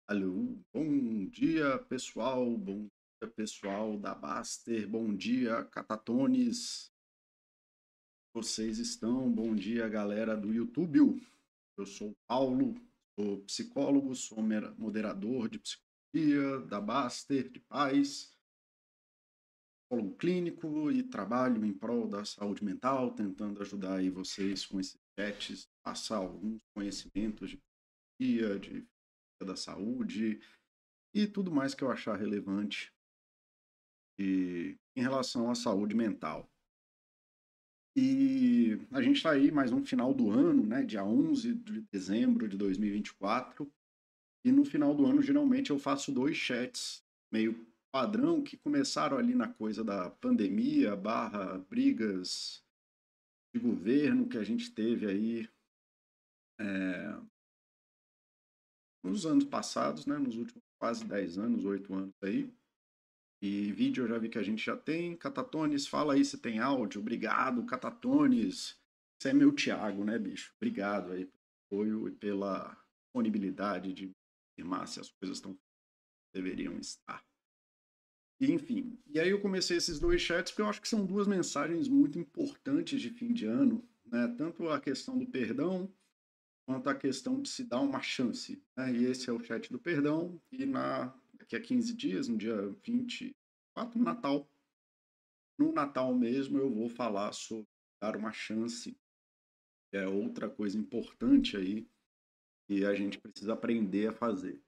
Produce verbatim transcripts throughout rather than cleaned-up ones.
Alô, bom dia pessoal, bom dia pessoal da Baster, bom dia Catatones, vocês estão? Bom dia galera do YouTube, eu sou o Paulo, sou psicólogo, sou mera- moderador de psicologia da Baster, de paz, psicólogo clínico e trabalho em prol da saúde mental, tentando ajudar aí vocês com esses chats, passar alguns conhecimentos de psicologia, de da saúde e tudo mais que eu achar relevante e em relação à saúde mental. E a gente está aí mais um final do ano, né, dia onze de dezembro de dois mil e vinte e quatro, e no final do ano geralmente eu faço dois chats meio padrão que começaram ali na coisa da pandemia barra brigas de governo que a gente teve aí é, nos anos passados, né, nos últimos quase dez anos, oito anos aí. E vídeo eu já vi que a gente já tem. Catatones, fala aí se tem áudio. Obrigado, Catatones. Você é meu Thiago, né, bicho? Obrigado aí pelo apoio e pela disponibilidade de afirmar se as coisas estão deveriam estar. E, enfim, e aí eu comecei esses dois chats porque eu acho que são duas mensagens muito importantes de fim de ano, né? Tanto a questão do perdão quanto a questão de se dar uma chance, né? E esse é o chat do perdão e na daqui a quinze dias, no dia vinte e quatro, no Natal, no Natal mesmo eu vou falar sobre dar uma chance, que é outra coisa importante aí que a gente precisa aprender a fazer.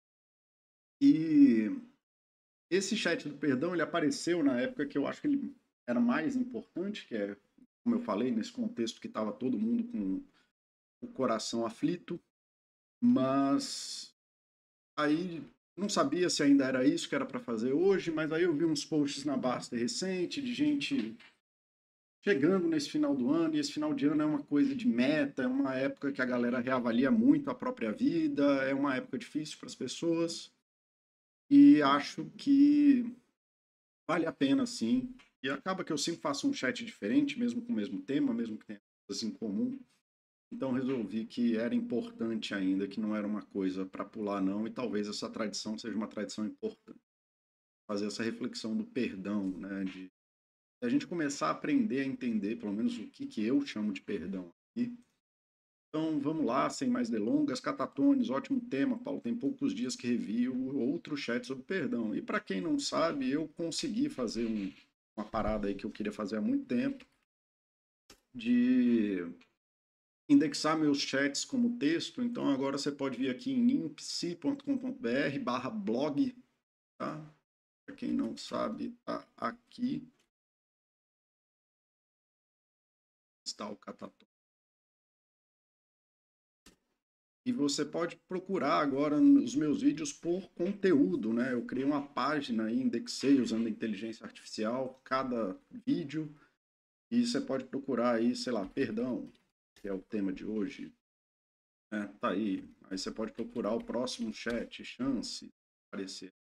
E esse chat do perdão, ele apareceu na época que eu acho que ele era mais importante, que é, como eu falei, nesse contexto que estava todo mundo com o coração aflito, mas aí não sabia se ainda era isso que era para fazer hoje, mas aí eu vi uns posts na Basta recente de gente chegando nesse final do ano, e esse final de ano é uma coisa de meta, é uma época que a galera reavalia muito a própria vida, é uma época difícil para as pessoas, e acho que vale a pena sim. E acaba que eu sempre faço um chat diferente, mesmo com o mesmo tema, mesmo que tenha coisas em comum. Então resolvi que era importante ainda, que não era uma coisa para pular não, e talvez essa tradição seja uma tradição importante. Fazer essa reflexão do perdão, né, de a gente começar a aprender a entender, pelo menos o que, que eu chamo de perdão aqui. Então vamos lá, sem mais delongas, Catatones, ótimo tema, Paulo. Tem poucos dias que revi o outro chat sobre perdão. E para quem não sabe, eu consegui fazer um, uma parada aí que eu queria fazer há muito tempo, de indexar meus chats como texto. Então agora você pode vir aqui em ninhopsi ponto com ponto br barra blog, tá? Para quem não sabe, tá aqui está o Catatones. E você pode procurar agora os meus vídeos por conteúdo, né? Eu criei uma página e indexei usando a inteligência artificial cada vídeo e você pode procurar aí, sei lá, perdão, que é o tema de hoje, né? Tá aí. Aí você pode procurar o próximo chat, chance, aparecer.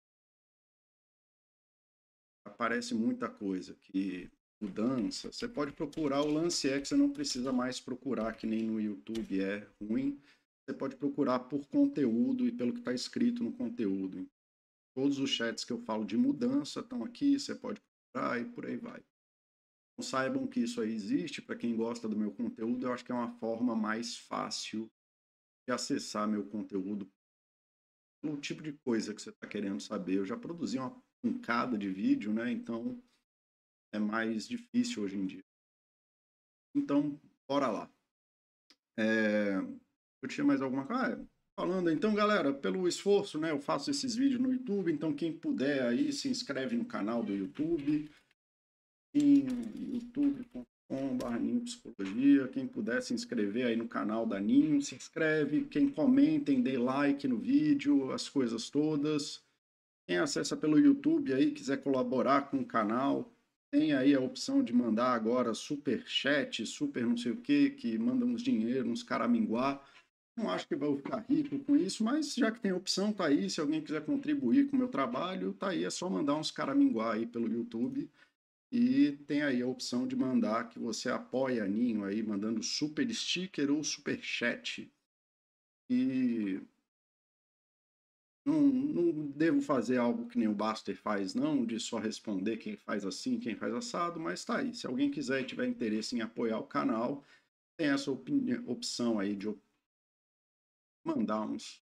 Aparece muita coisa que mudança. Você pode procurar, o lance é que você não precisa mais procurar que nem no YouTube é ruim. Você pode procurar por conteúdo e pelo que está escrito no conteúdo. Todos os chats que eu falo de mudança estão aqui, você pode procurar e por aí vai. Então, saibam que isso aí existe, para quem gosta do meu conteúdo, eu acho que é uma forma mais fácil de acessar meu conteúdo, o tipo de coisa que você está querendo saber. Eu já produzi uma pancada de vídeo, né? Então é mais difícil hoje em dia. Então, bora lá. É... Eu tinha mais alguma coisa? Ah, falando, então, galera, pelo esforço, né? Eu faço esses vídeos no YouTube, então quem puder aí se inscreve no canal do YouTube, em youtube ponto com barra Ninho Psicologia. Quem puder se inscrever aí no canal da Ninho, se inscreve. Quem comenta, dê like no vídeo, as coisas todas. Quem acessa pelo YouTube aí, quiser colaborar com o canal, tem aí a opção de mandar agora super chat, super não sei o que, que manda uns dinheiro, uns caraminguá. Não acho que vai ficar rico com isso, mas já que tem opção, tá aí. Se alguém quiser contribuir com o meu trabalho, tá aí. É só mandar uns caraminguá aí pelo YouTube. E tem aí a opção de mandar que você apoia a Ninho aí, mandando super sticker ou super chat. E Não, não devo fazer algo que nem o Baster faz, não, de só responder quem faz assim, quem faz assado, mas tá aí. Se alguém quiser e tiver interesse em apoiar o canal, tem essa opini- opção aí de op- mandar uns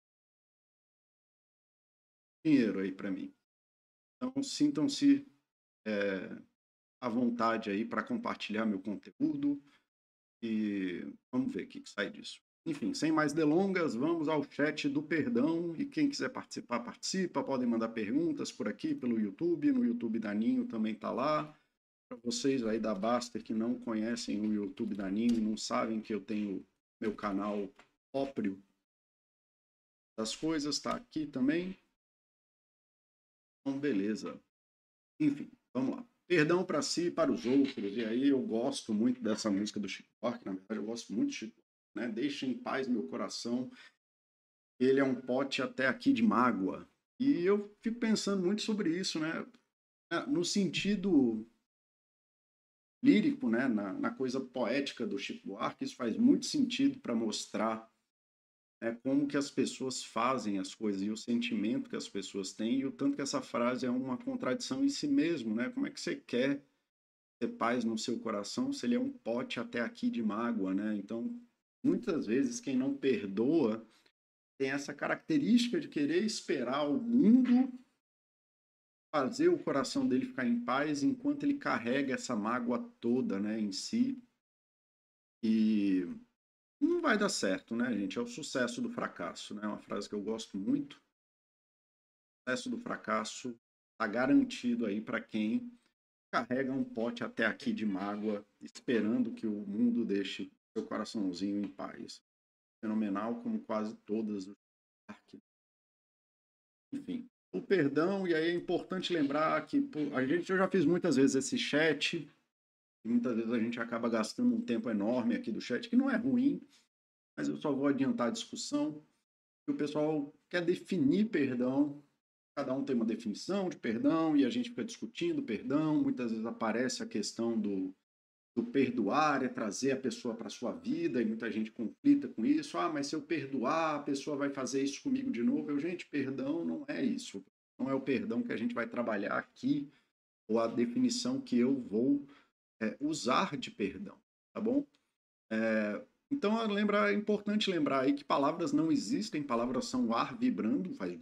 dinheiro aí para mim. Então, sintam-se é, à vontade aí para compartilhar meu conteúdo e vamos ver o que, que sai disso. Enfim, sem mais delongas, vamos ao chat do perdão e quem quiser participar, participa. Podem mandar perguntas por aqui pelo YouTube, no YouTube da Ninho também tá lá. Para vocês aí da Baster que não conhecem o YouTube da Ninho, não sabem que eu tenho meu canal próprio das coisas, tá aqui também. Então, beleza. Enfim, vamos lá. Perdão para si e para os outros. E aí eu gosto muito dessa música do Chico Buarque, na verdade eu gosto muito do Chico Buarque, né? Deixa em paz meu coração, ele é um pote até aqui de mágoa. E eu fico pensando muito sobre isso, né? No sentido lírico, né? Na, na coisa poética do Chico Buarque, isso faz muito sentido para mostrar, né, como que as pessoas fazem as coisas e o sentimento que as pessoas têm e o tanto que essa frase é uma contradição em si mesmo, né? Como é que você quer ter paz no seu coração se ele é um pote até aqui de mágoa, né? Então, muitas vezes quem não perdoa tem essa característica de querer esperar o mundo fazer o coração dele ficar em paz enquanto ele carrega essa mágoa toda, né, em si. E não vai dar certo, né, gente? É o sucesso do fracasso, né? É uma frase que eu gosto muito. O sucesso do fracasso está garantido aí para quem carrega um pote até aqui de mágoa, esperando que o mundo deixe seu coraçãozinho em paz. Fenomenal, como quase todas do Shark. Enfim, o perdão, e aí é importante lembrar que pô, a gente, eu já fiz muitas vezes esse chat, e muitas vezes a gente acaba gastando um tempo enorme aqui do chat, que não é ruim, mas eu só vou adiantar a discussão, que o pessoal quer definir perdão, cada um tem uma definição de perdão, e a gente fica discutindo perdão, muitas vezes aparece a questão do do perdoar é trazer a pessoa para a sua vida, e muita gente conflita com isso. Ah, mas se eu perdoar, a pessoa vai fazer isso comigo de novo. Eu, gente, perdão não é isso. Não é o perdão que a gente vai trabalhar aqui, ou a definição que eu vou é, usar de perdão, tá bom? É, então, lembra, é importante lembrar aí que palavras não existem, palavras são ar vibrando, faz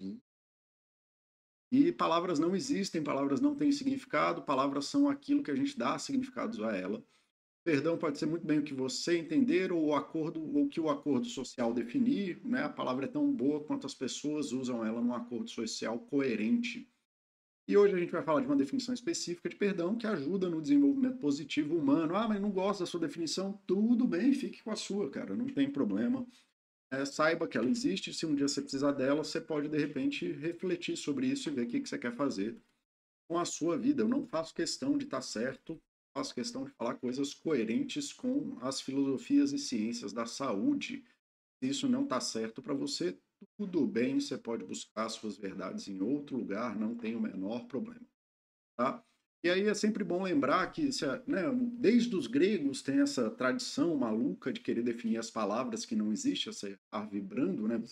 e palavras não existem, palavras não têm significado, palavras são aquilo que a gente dá significados a ela. Perdão pode ser muito bem o que você entender ou o acordo ou o que o acordo social definir, né? A palavra é tão boa quanto as pessoas usam ela num acordo social coerente. E hoje a gente vai falar de uma definição específica de perdão que ajuda no desenvolvimento positivo humano. Ah, mas não gosto da sua definição? Tudo bem, fique com a sua, cara, não tem problema. É, saiba que ela existe, se um dia você precisar dela, você pode de repente refletir sobre isso e ver o que, que você quer fazer com a sua vida. Eu não faço questão de estar certo, faço questão de falar coisas coerentes com as filosofias e ciências da saúde. Se isso não está certo para você, tudo bem, você pode buscar suas verdades em outro lugar, não tem o menor problema, tá? E aí é sempre bom lembrar que, né, desde os gregos tem essa tradição maluca de querer definir as palavras que não existe, essa ar vibrando, né?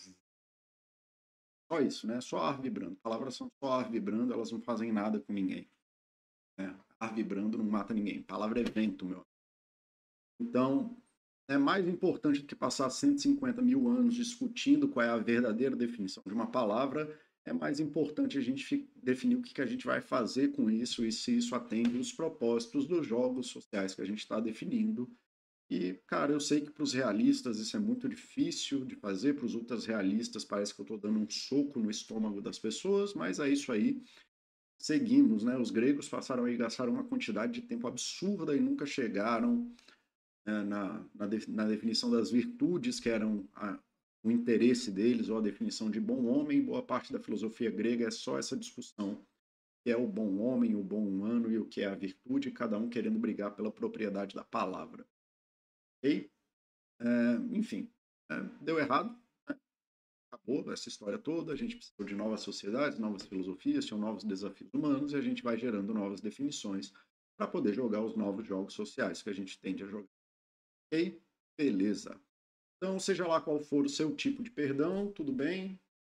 Só isso, né? Só ar vibrando. Palavras são só ar vibrando, elas não fazem nada com ninguém. Né? Ar vibrando não mata ninguém. Palavra é vento, meu. Então, é mais importante do que passar cento e cinquenta mil anos discutindo qual é a verdadeira definição de uma palavra, é mais importante a gente definir o que a gente vai fazer com isso e se isso atende os propósitos dos jogos sociais que a gente está definindo. E, cara, eu sei que para os realistas isso é muito difícil de fazer, para os ultras realistas parece que eu estou dando um soco no estômago das pessoas, mas é isso aí. Seguimos, né? Os gregos passaram aí, gastaram uma quantidade de tempo absurda e nunca chegaram, né, na, na, de, na, definição das virtudes, que eram a, o interesse deles, ou a definição de bom homem. Boa parte da filosofia grega é só essa discussão, que é o bom homem, o bom humano e o que é a virtude, cada um querendo brigar pela propriedade da palavra. Ok? É, enfim, é, deu errado, né? Acabou essa história toda, a gente precisou de novas sociedades, novas filosofias, tinham novos desafios humanos e a gente vai gerando novas definições para poder jogar os novos jogos sociais que a gente tende a jogar. Ok? Beleza. Então, seja lá qual for o seu tipo de perdão, tudo bem?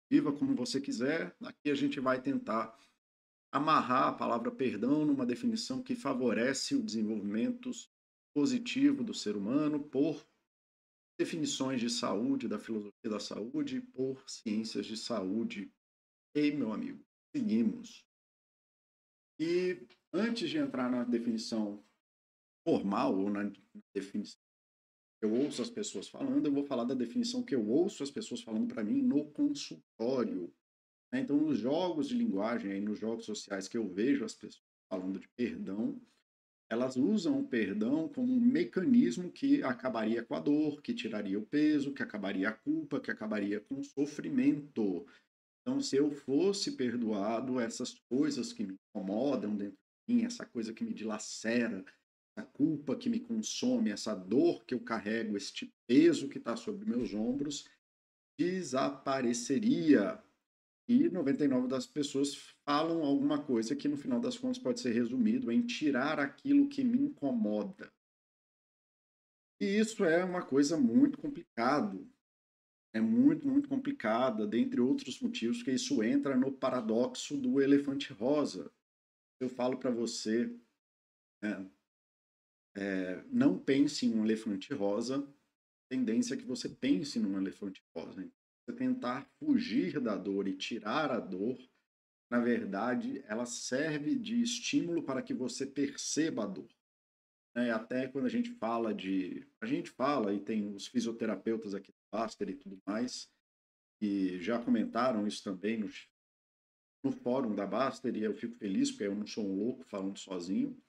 positiva, como você quiser. Aqui a gente vai tentar amarrar a palavra perdão numa definição que favorece o desenvolvimento positivo do ser humano por definições de saúde, da filosofia da saúde, por ciências de saúde. Ei, meu amigo, seguimos. E antes de entrar na definição formal ou na definição que eu ouço as pessoas falando, eu vou falar da definição que eu ouço as pessoas falando para mim no consultório. Né? Então, nos jogos de linguagem, aí, nos jogos sociais que eu vejo as pessoas falando de perdão, elas usam o perdão como um mecanismo que acabaria com a dor, que tiraria o peso, que acabaria a culpa, que acabaria com o sofrimento. Então, se eu fosse perdoado, essas coisas que me incomodam dentro de mim, essa coisa que me dilacera, essa culpa que me consome, essa dor que eu carrego, este peso que está sobre meus ombros, desapareceria. E noventa e nove das pessoas falam alguma coisa que, no final das contas, pode ser resumido em tirar aquilo que me incomoda. E isso é uma coisa muito complicado. É muito, muito complicada, dentre outros motivos, que isso entra no paradoxo do elefante rosa. Eu falo para você, né, é, não pense em um elefante rosa, a tendência é que você pense num elefante rosa. Então, você tentar fugir da dor e tirar a dor, na verdade, ela serve de estímulo para que você perceba a dor. É, até quando a gente fala de... A gente fala, e tem os fisioterapeutas aqui do Baster e tudo mais, que já comentaram isso também no, no fórum da Baster, e eu fico feliz, porque eu não sou um louco falando sozinho.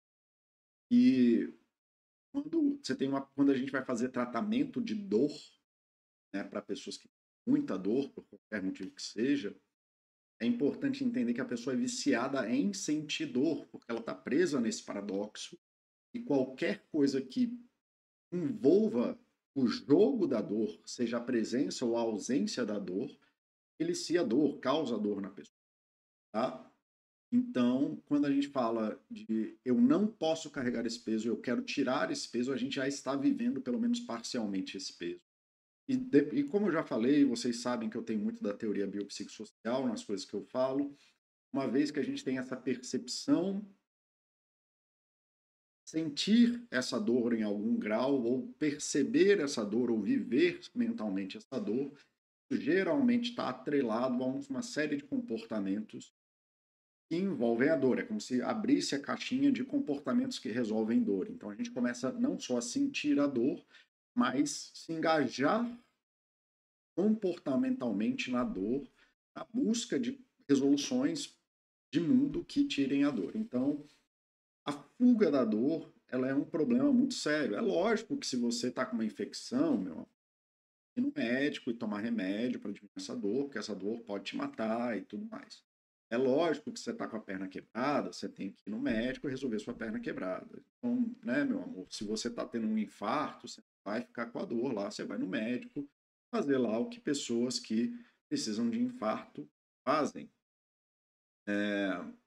E quando, você tem uma, quando a gente vai fazer tratamento de dor, né, para pessoas que têm muita dor, por qualquer motivo que seja, é importante entender que a pessoa é viciada em sentir dor, porque ela está presa nesse paradoxo, e qualquer coisa que envolva o jogo da dor, seja a presença ou a ausência da dor, elicia a dor, causa dor na pessoa. Tá? Então, quando a gente fala de eu não posso carregar esse peso, eu quero tirar esse peso, a gente já está vivendo pelo menos parcialmente esse peso. E, de, e como eu já falei, vocês sabem que eu tenho muito da teoria biopsicossocial nas coisas que eu falo, uma vez que a gente tem essa percepção, sentir essa dor em algum grau, ou perceber essa dor, ou viver mentalmente essa dor, geralmente está atrelado a uma série de comportamentos que envolvem a dor. É como se abrisse a caixinha de comportamentos que resolvem dor. Então a gente começa não só a sentir a dor, mas se engajar comportamentalmente na dor, na busca de resoluções de mundo que tirem a dor. Então, a fuga da dor, ela é um problema muito sério. É lógico que se você está com uma infecção, meu, ir no médico e tomar remédio para diminuir essa dor, porque essa dor pode te matar e tudo mais. É lógico que você está com a perna quebrada, você tem que ir no médico e resolver sua perna quebrada. Então, né, meu amor, se você está tendo um infarto, você vai ficar com a dor lá, você vai no médico, fazer lá o que pessoas que precisam de infarto fazem. É...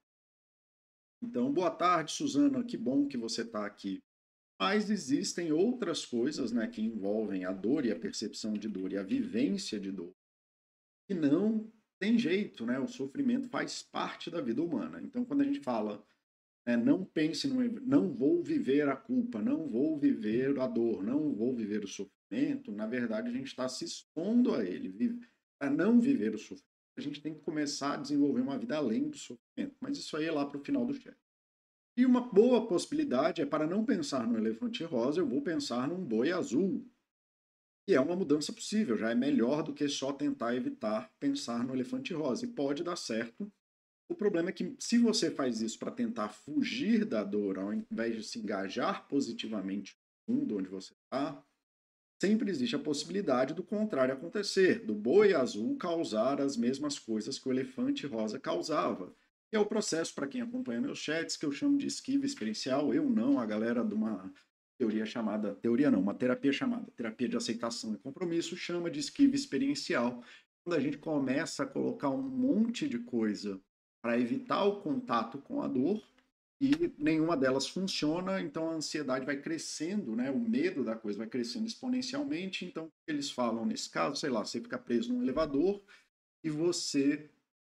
Então, boa tarde, Suzana, que bom que você está aqui. Mas existem outras coisas, né, que envolvem a dor e a percepção de dor e a vivência de dor, que não tem jeito, né? O sofrimento faz parte da vida humana. Então, quando a gente fala, né, não pense, no, não vou viver a culpa, não vou viver a dor, não vou viver o sofrimento, na verdade a gente está se expondo a ele. Para não viver o sofrimento, a gente tem que começar a desenvolver uma vida além do sofrimento. Mas isso aí é lá para o final do chat. E uma boa possibilidade é, para não pensar no elefante rosa, eu vou pensar num boi azul. E é uma mudança possível, já é melhor do que só tentar evitar pensar no elefante rosa. E pode dar certo. O problema é que se você faz isso para tentar fugir da dor, ao invés de se engajar positivamente no mundo onde você está, sempre existe a possibilidade do contrário acontecer, do boi azul causar as mesmas coisas que o elefante rosa causava. Que é o processo, para quem acompanha meus chats, que eu chamo de esquiva experiencial. Eu não, a galera de uma teoria chamada, teoria não, uma terapia chamada terapia de aceitação e compromisso, chama de esquiva experiencial. Quando a gente começa a colocar um monte de coisa para evitar o contato com a dor, e nenhuma delas funciona, então a ansiedade vai crescendo, né? O medo da coisa vai crescendo exponencialmente. Então, o que eles falam nesse caso, sei lá, você fica preso num elevador e você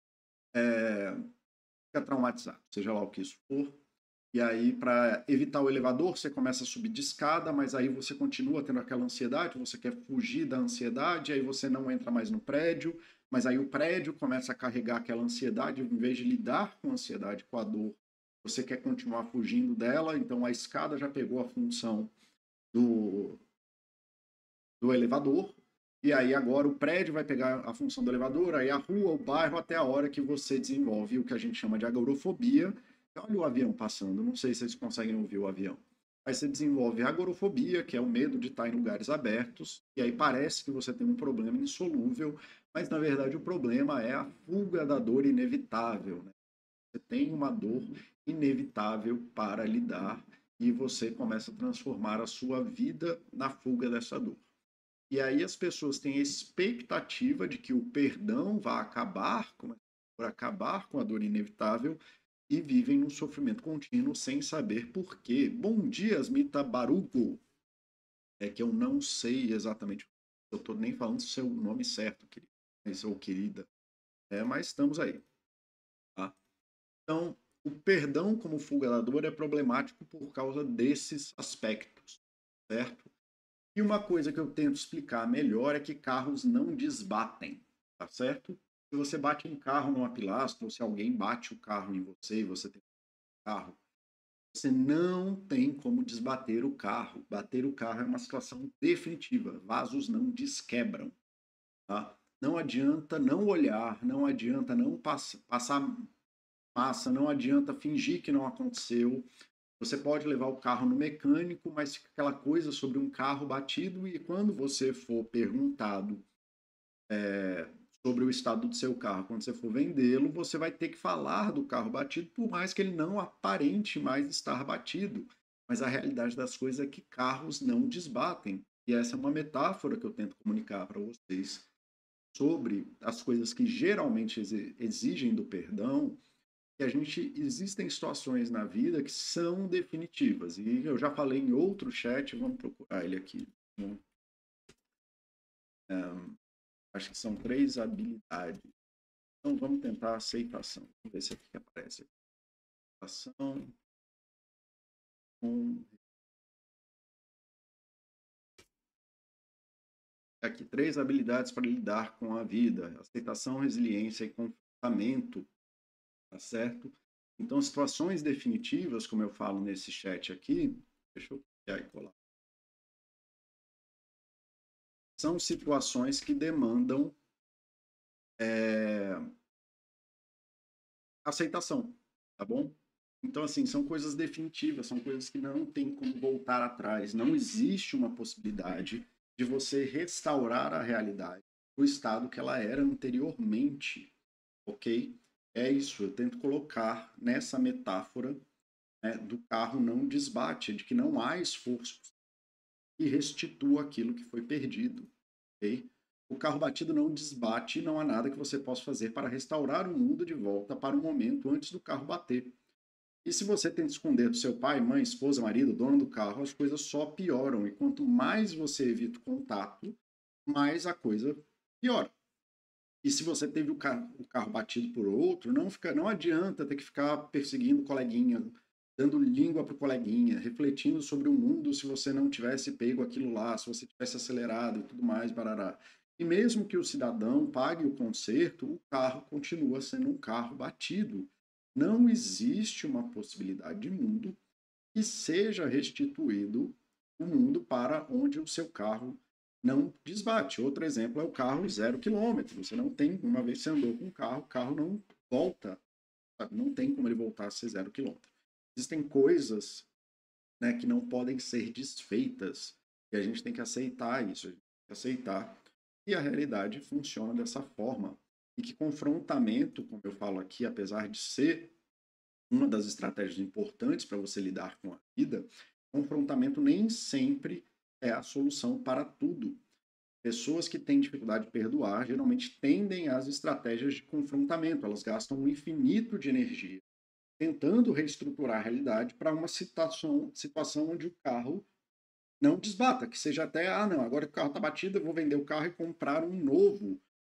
é, fica traumatizado, seja lá o que isso for. E aí, para evitar o elevador, você começa a subir de escada, mas aí você continua tendo aquela ansiedade, você quer fugir da ansiedade, aí você não entra mais no prédio, mas aí o prédio começa a carregar aquela ansiedade, em vez de lidar com a ansiedade, com a dor, você quer continuar fugindo dela, então a escada já pegou a função do, do elevador, e aí agora o prédio vai pegar a função do elevador, aí a rua, o bairro, até a hora que você desenvolve o que a gente chama de agorafobia. Olha o avião passando, não sei se vocês conseguem ouvir o avião. Aí você desenvolve a agorafobia, que é o medo de estar em lugares abertos, e aí parece que você tem um problema insolúvel, mas na verdade o problema é a fuga da dor inevitável, né? Você tem uma dor inevitável para lidar e você começa a transformar a sua vida na fuga dessa dor. E aí as pessoas têm a expectativa de que o perdão vai acabar com, por acabar com a dor inevitável e vivem num sofrimento contínuo sem saber por quê. Bom dia, Asmita Barugo. É que eu não sei exatamente, eu estou nem falando o seu nome certo, querido, mas, ou querida. É, mas estamos aí. Tá? Então, o perdão como fuga da dor é problemático por causa desses aspectos, certo? E uma coisa que eu tento explicar melhor é que carros não desbatem, tá certo? Se você bate um carro numa pilastra, ou se alguém bate o carro em você e você tem um carro, você não tem como desbater o carro. Bater o carro é uma situação definitiva. Vasos não desquebram, tá? Não adianta não olhar, não adianta não pass passar massa, não adianta fingir que não aconteceu. Você pode levar o carro no mecânico, mas fica aquela coisa sobre um carro batido e quando você for perguntado é, sobre o estado do seu carro, quando você for vendê-lo, você vai ter que falar do carro batido, por mais que ele não aparente mais estar batido. Mas a realidade das coisas é que carros não desbatem. E essa é uma metáfora que eu tento comunicar para vocês sobre as coisas que geralmente exigem do perdão, que a gente existem situações na vida que são definitivas. E eu já falei em outro chat, vamos procurar ele aqui. Um, acho que são três habilidades. Então vamos tentar aceitação. Vamos ver se aqui aparece. Aceitação com... Aqui, três habilidades para lidar com a vida. Aceitação, resiliência e comportamento. Tá certo? Então, situações definitivas, como eu falo nesse chat aqui, deixa eu copiar e colar. São situações que demandam é, aceitação, tá bom? Então, assim, são coisas definitivas, são coisas que não tem como voltar atrás. Não existe uma possibilidade de você restaurar a realidade do estado que ela era anteriormente, ok? É isso, eu tento colocar nessa metáfora, né, do carro não desbate, de que não há esforço que restitua aquilo que foi perdido, ok? O carro batido não desbate, não há nada que você possa fazer para restaurar o mundo de volta para o momento antes do carro bater. E se você tenta esconder do seu pai, mãe, esposa, marido, dono do carro, as coisas só pioram. E quanto mais você evita o contato, mais a coisa piora. E se você teve o carro, o carro batido por outro, não, fica, não adianta ter que ficar perseguindo o coleguinha, dando língua para o coleguinha, refletindo sobre o mundo se você não tivesse pego aquilo lá, se você tivesse acelerado e tudo mais, barará. E mesmo que o cidadão pague o conserto, o carro continua sendo um carro batido. Não existe uma possibilidade de mundo que seja restituído o mundo para onde o seu carro não desbate. Outro exemplo é o carro zero quilômetro. Você não tem, uma vez que você andou com o carro, o carro não volta, não tem como ele voltar a ser zero quilômetro. Existem coisas, né, que não podem ser desfeitas e a gente tem que aceitar isso, a gente tem que aceitar e a realidade funciona dessa forma. E que confrontamento, como eu falo aqui, apesar de ser uma das estratégias importantes para você lidar com a vida, confrontamento nem sempre é a solução para tudo. Pessoas que têm dificuldade de perdoar geralmente tendem às estratégias de confrontamento. Elas gastam um infinito de energia tentando reestruturar a realidade para uma situação, situação onde o carro não desbata, que seja até, ah, não, agora que o carro está batido, eu vou vender o carro e comprar um novo.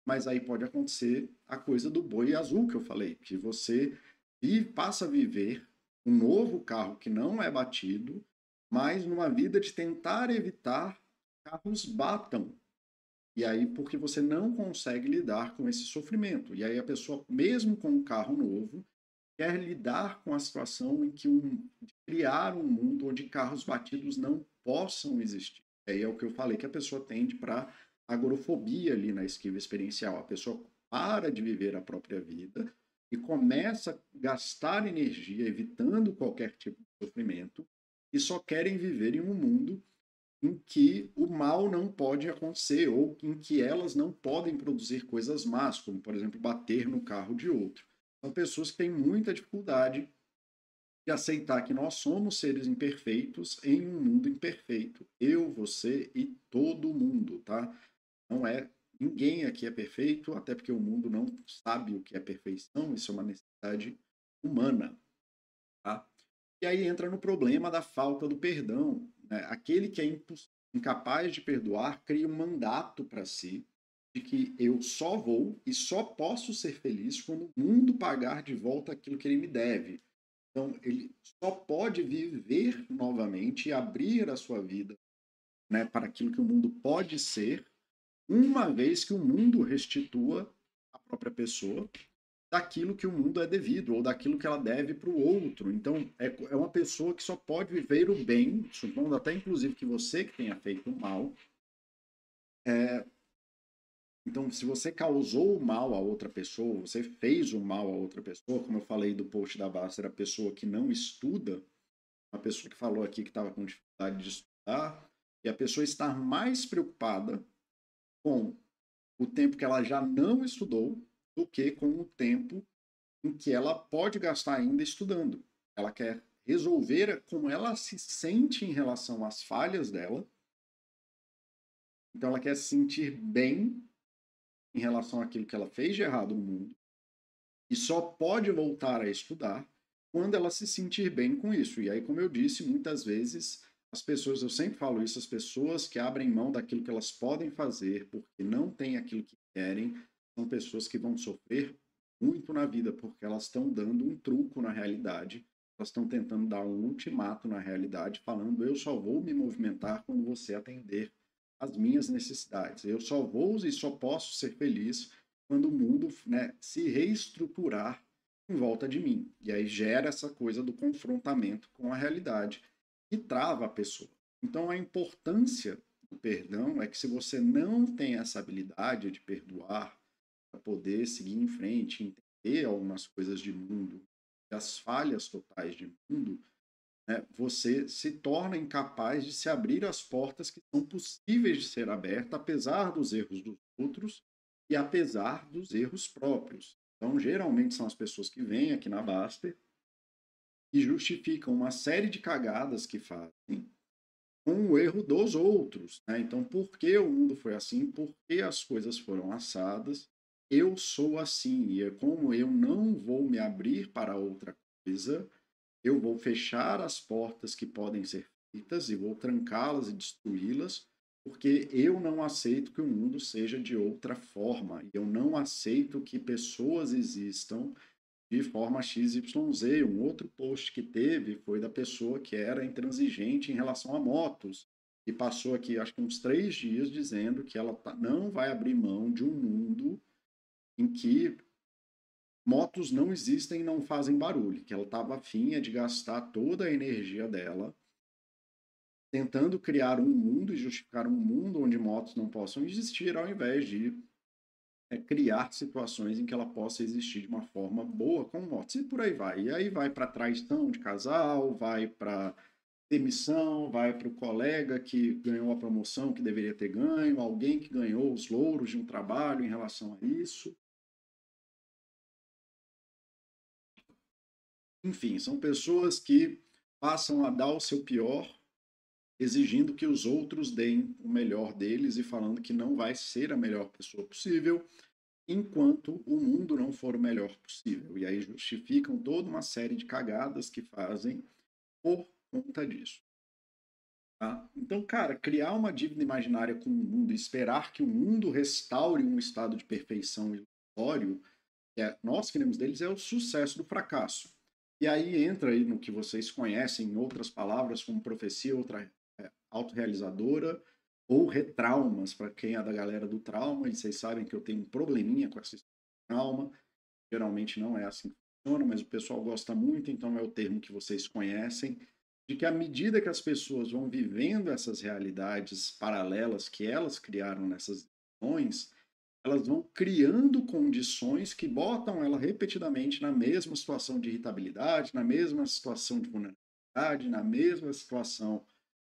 mas aí pode acontecer a coisa do boi azul que eu falei, que você vive, passa a viver um novo carro que não é batido, mas numa vida de tentar evitar que carros batam. E aí, porque você não consegue lidar com esse sofrimento. E aí a pessoa, mesmo com um carro novo, quer lidar com a situação em que um, de criar um mundo onde carros batidos não possam existir. E aí é o que eu falei que a pessoa tende para agorafobia ali na esquiva experiencial. A pessoa para de viver a própria vida e começa a gastar energia evitando qualquer tipo de sofrimento e só querem viver em um mundo em que o mal não pode acontecer ou em que elas não podem produzir coisas más, como, por exemplo, bater no carro de outro. São pessoas que têm muita dificuldade de aceitar que nós somos seres imperfeitos em um mundo imperfeito. Eu, você e todo mundo, tá? Não é ninguém aqui é perfeito, até porque o mundo não sabe o que é perfeição, isso é uma necessidade humana, tá? E aí entra no problema da falta do perdão, né? Aquele que é incapaz de perdoar cria um mandato para si de que eu só vou e só posso ser feliz quando o mundo pagar de volta aquilo que ele me deve. Então, ele só pode viver novamente e abrir a sua vida, né, para aquilo que o mundo pode ser, uma vez que o mundo restitua a própria pessoa daquilo que o mundo é devido, ou daquilo que ela deve para o outro. Então, é, é uma pessoa que só pode viver o bem, supondo até inclusive que você que tenha feito o mal. É, então, se você causou o mal a outra pessoa, você fez o mal a outra pessoa, como eu falei do post da Basta, a pessoa que não estuda, uma pessoa que falou aqui que estava com dificuldade de estudar, e a pessoa está mais preocupada com o tempo que ela já não estudou do que com o tempo em que ela pode gastar ainda estudando. Ela quer resolver como ela se sente em relação às falhas dela. Então ela quer se sentir bem em relação àquilo que ela fez de errado no mundo e só pode voltar a estudar quando ela se sentir bem com isso. E aí, como eu disse, muitas vezes as pessoas, eu sempre falo isso, as pessoas que abrem mão daquilo que elas podem fazer porque não têm aquilo que querem, são pessoas que vão sofrer muito na vida, porque elas estão dando um truco na realidade, elas estão tentando dar um ultimato na realidade, falando eu só vou me movimentar quando você atender às minhas necessidades, eu só vou e só posso ser feliz quando o mundo, né, se reestruturar em volta de mim. E aí gera essa coisa do confrontamento com a realidade que trava a pessoa. Então a importância do perdão é que se você não tem essa habilidade de perdoar para poder seguir em frente, entender algumas coisas de mundo, as falhas totais de mundo, né, você se torna incapaz de se abrir as portas que são possíveis de ser abertas, apesar dos erros dos outros e apesar dos erros próprios. Então, geralmente são as pessoas que vêm aqui na Baster e justificam uma série de cagadas que fazem com o erro dos outros, né? Então, por que o mundo foi assim? Por que as coisas foram assadas? Eu sou assim, e é como eu não vou me abrir para outra coisa, eu vou fechar as portas que podem ser feitas e vou trancá-las e destruí-las, porque eu não aceito que o mundo seja de outra forma. Eu não aceito que pessoas existam de forma X Y Z. Um outro post que teve foi da pessoa que era intransigente em relação a motos, e passou aqui, acho que uns três dias, dizendo que ela não vai abrir mão de um mundo em que motos não existem e não fazem barulho, que ela estava afim de gastar toda a energia dela tentando criar um mundo e justificar um mundo onde motos não possam existir, ao invés de é, criar situações em que ela possa existir de uma forma boa com motos, e por aí vai. E aí vai para traição de casal, vai para demissão, vai para o colega que ganhou a promoção que deveria ter ganho, alguém que ganhou os louros de um trabalho em relação a isso. Enfim, são pessoas que passam a dar o seu pior, exigindo que os outros deem o melhor deles e falando que não vai ser a melhor pessoa possível, enquanto o mundo não for o melhor possível. E aí justificam toda uma série de cagadas que fazem por conta disso. Tá? Então, cara, criar uma dívida imaginária com o mundo e esperar que o mundo restaure um estado de perfeição ilusório, que é, nós queremos deles, é o sucesso do fracasso. E aí entra aí no que vocês conhecem, em outras palavras, como profecia outra, é, autorrealizadora, ou retraumas, para quem é da galera do trauma, e vocês sabem que eu tenho um probleminha com essa trauma, geralmente não é assim que funciona, mas o pessoal gosta muito, então é o termo que vocês conhecem, de que à medida que as pessoas vão vivendo essas realidades paralelas que elas criaram nessas decisões, elas vão criando condições que botam ela repetidamente na mesma situação de irritabilidade, na mesma situação de vulnerabilidade, na mesma situação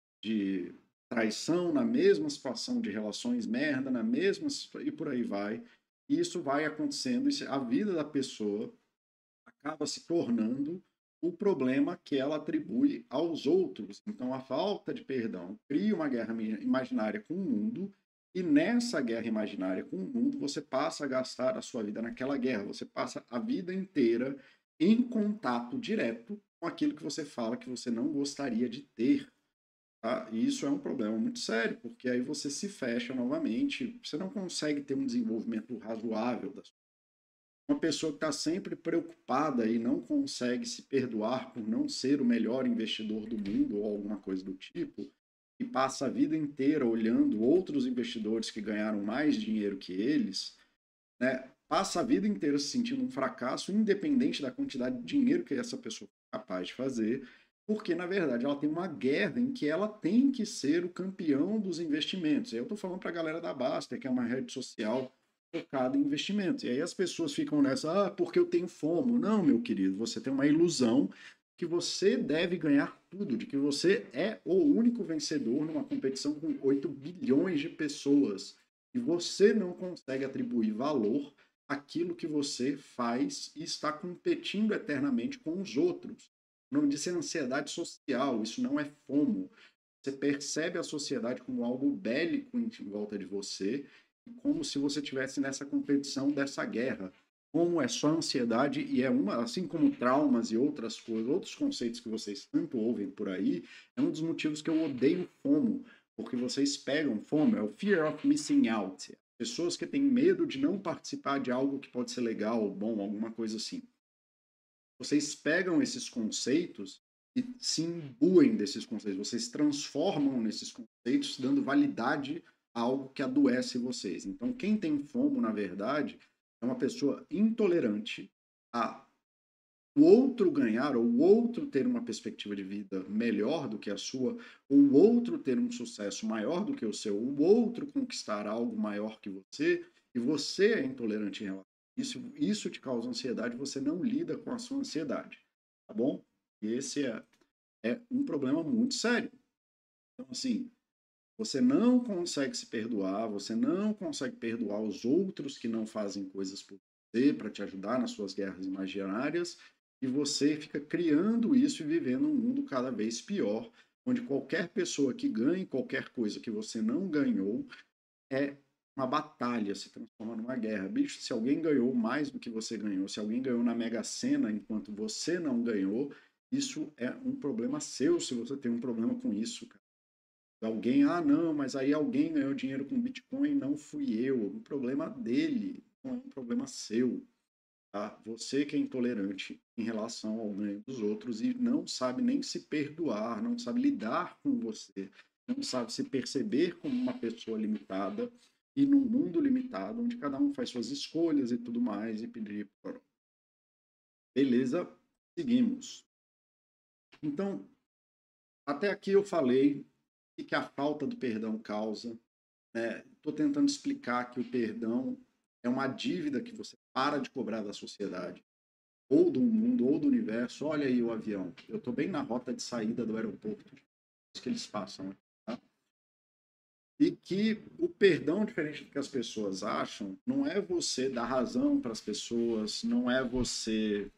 de traição, na mesma situação de relações merda, na mesma e por aí vai. E isso vai acontecendo, a vida da pessoa acaba se tornando o problema que ela atribui aos outros. Então, a falta de perdão cria uma guerra imaginária com o mundo, e nessa guerra imaginária com o mundo, você passa a gastar a sua vida naquela guerra, você passa a vida inteira em contato direto com aquilo que você fala que você não gostaria de ter. Tá? E isso é um problema muito sério, porque aí você se fecha novamente, você não consegue ter um desenvolvimento razoável das uma pessoa que está sempre preocupada e não consegue se perdoar por não ser o melhor investidor do mundo ou alguma coisa do tipo, e passa a vida inteira olhando outros investidores que ganharam mais dinheiro que eles, né? Passa a vida inteira se sentindo um fracasso, independente da quantidade de dinheiro que essa pessoa é capaz de fazer, porque na verdade ela tem uma guerra em que ela tem que ser o campeão dos investimentos. Eu estou falando para a galera da Basta, que é uma rede social focada em investimentos. E aí as pessoas ficam nessa, ah, porque eu tenho FOMO. Não, meu querido, você tem uma ilusão que você deve ganhar tudo, de que você é o único vencedor numa competição com oito bilhões de pessoas. E você não consegue atribuir valor àquilo que você faz e está competindo eternamente com os outros. O nome disso é ansiedade social, isso não é FOMO. Você percebe a sociedade como algo bélico em volta de você, como se você estivesse nessa competição dessa guerra. Como é só ansiedade e é uma, assim como traumas e outras coisas, outros conceitos que vocês tanto ouvem por aí, é um dos motivos que eu odeio FOMO, porque vocês pegam FOMO, é o Fear of Missing Out. Pessoas que têm medo de não participar de algo que pode ser legal, bom, alguma coisa assim. Vocês pegam esses conceitos e se imbuem desses conceitos, vocês transformam nesses conceitos, dando validade a algo que adoece vocês. Então, quem tem FOMO, na verdade, é uma pessoa intolerante a o outro ganhar, ou o outro ter uma perspectiva de vida melhor do que a sua, ou o outro ter um sucesso maior do que o seu, o outro conquistar algo maior que você, e você é intolerante em relação a isso, isso te causa ansiedade, você não lida com a sua ansiedade, tá bom? E esse é, é um problema muito sério. Então, assim, você não consegue se perdoar, você não consegue perdoar os outros que não fazem coisas por você para te ajudar nas suas guerras imaginárias, e você fica criando isso e vivendo um mundo cada vez pior, onde qualquer pessoa que ganhe qualquer coisa que você não ganhou é uma batalha, se transforma numa guerra. Bicho, se alguém ganhou mais do que você ganhou, se alguém ganhou na Mega Sena enquanto você não ganhou, isso é um problema seu, se você tem um problema com isso, cara. Alguém, ah, não, mas aí alguém ganhou dinheiro com Bitcoin, não fui eu. O problema dele, não é um problema seu. Tá? Você que é intolerante em relação ao ganho dos outros e não sabe nem se perdoar, não sabe lidar com você, não sabe se perceber como uma pessoa limitada e num mundo limitado, onde cada um faz suas escolhas e tudo mais, e pedir por... Beleza, seguimos. Então, até aqui eu falei o que a falta do perdão causa. Estou tentando explicar que o perdão é uma dívida que você para de cobrar da sociedade, ou do mundo, ou do universo. Olha aí o avião. Eu estou bem na rota de saída do aeroporto. Isso que eles passam. Tá? E que o perdão, diferente do que as pessoas acham, não é você dar razão para as pessoas, não é você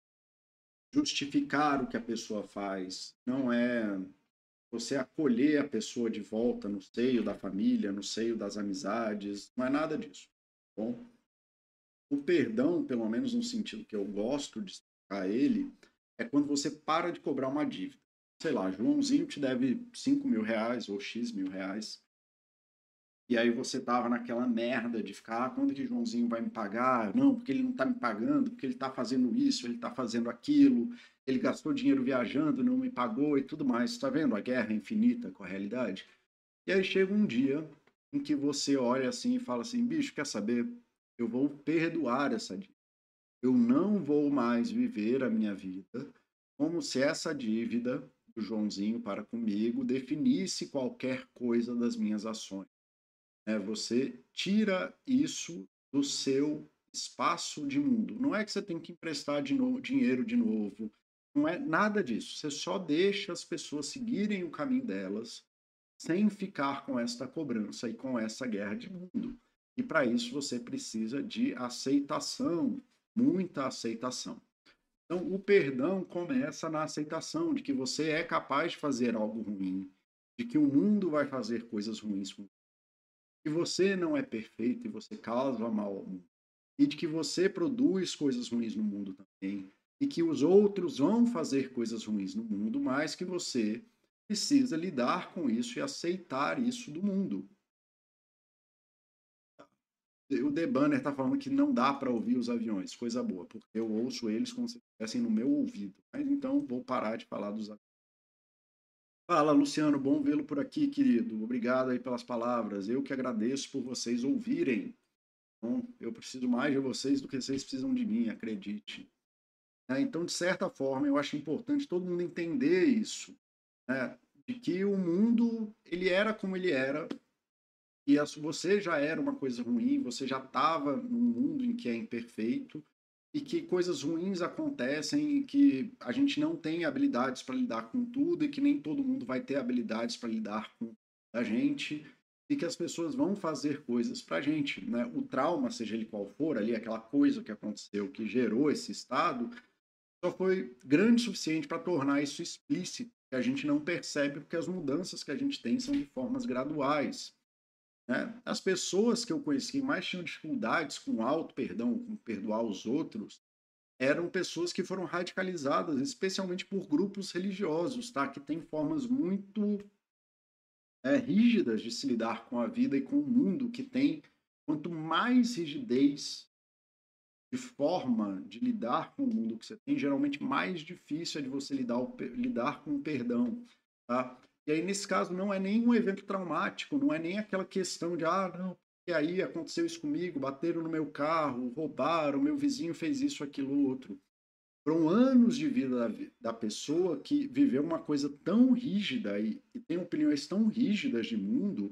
justificar o que a pessoa faz, não é você acolher a pessoa de volta no seio da família, no seio das amizades, não é nada disso. Tá bom, o perdão, pelo menos no sentido que eu gosto de explicar ele, é quando você para de cobrar uma dívida. sei lá, Joãozinho te deve cinco mil reais ou X mil reais. E aí você tava naquela merda de ficar, ah, quando que Joãozinho vai me pagar? Não, porque ele não tá me pagando, porque ele tá fazendo isso, ele tá fazendo aquilo, ele gastou dinheiro viajando, não me pagou e tudo mais. Tá vendo a guerra infinita com a realidade? E aí chega um dia em que você olha assim e fala assim, bicho, quer saber? Eu vou perdoar essa dívida. Eu não vou mais viver a minha vida como se essa dívida do Joãozinho para comigo definisse qualquer coisa das minhas ações. É, você tira isso do seu espaço de mundo. Não é que você tem que emprestar de novo, dinheiro de novo, não é nada disso. Você só deixa as pessoas seguirem o caminho delas sem ficar com esta cobrança e com essa guerra de mundo. E para isso você precisa de aceitação, muita aceitação. Então, o perdão começa na aceitação de que você é capaz de fazer algo ruim, de que o mundo vai fazer coisas ruins com que você não é perfeito e você causa mal ao mundo, e de que você produz coisas ruins no mundo também, e que os outros vão fazer coisas ruins no mundo, mas que você precisa lidar com isso e aceitar isso do mundo. O The Banner está falando que não dá para ouvir os aviões, coisa boa, porque eu ouço eles como se estivessem no meu ouvido. Mas então vou parar de falar dos aviões. Fala, Luciano, bom vê-lo por aqui, querido. Obrigado aí pelas palavras. Eu que agradeço por vocês ouvirem. Então, eu preciso mais de vocês do que vocês precisam de mim, acredite. Né? Então, de certa forma, eu acho importante todo mundo entender isso, né? De que o mundo ele era como ele era e você já era uma coisa ruim, você já estava num mundo em que é imperfeito e que coisas ruins acontecem e que a gente não tem habilidades para lidar com tudo e que nem todo mundo vai ter habilidades para lidar com a gente e que as pessoas vão fazer coisas para a gente, né? O trauma, seja ele qual for, ali aquela coisa que aconteceu que gerou esse estado, só foi grande o suficiente para tornar isso explícito, que a gente não percebe porque as mudanças que a gente tem são de formas graduais. Né? As pessoas que eu conheci que mais tinham dificuldades com auto-perdão, com perdoar os outros, eram pessoas que foram radicalizadas, especialmente por grupos religiosos, tá? Que têm formas muito é, rígidas de se lidar com a vida e com o mundo, que tem, quanto mais rigidez de forma de lidar com o mundo que você tem, geralmente mais difícil é de você lidar, o, lidar com o perdão, tá? E aí, nesse caso, não é nem um evento traumático, não é nem aquela questão de, ah, não, e aí aconteceu isso comigo, bateram no meu carro, roubaram, meu vizinho fez isso, aquilo, outro. Foram anos de vida da, da pessoa que viveu uma coisa tão rígida e, e tem opiniões tão rígidas de mundo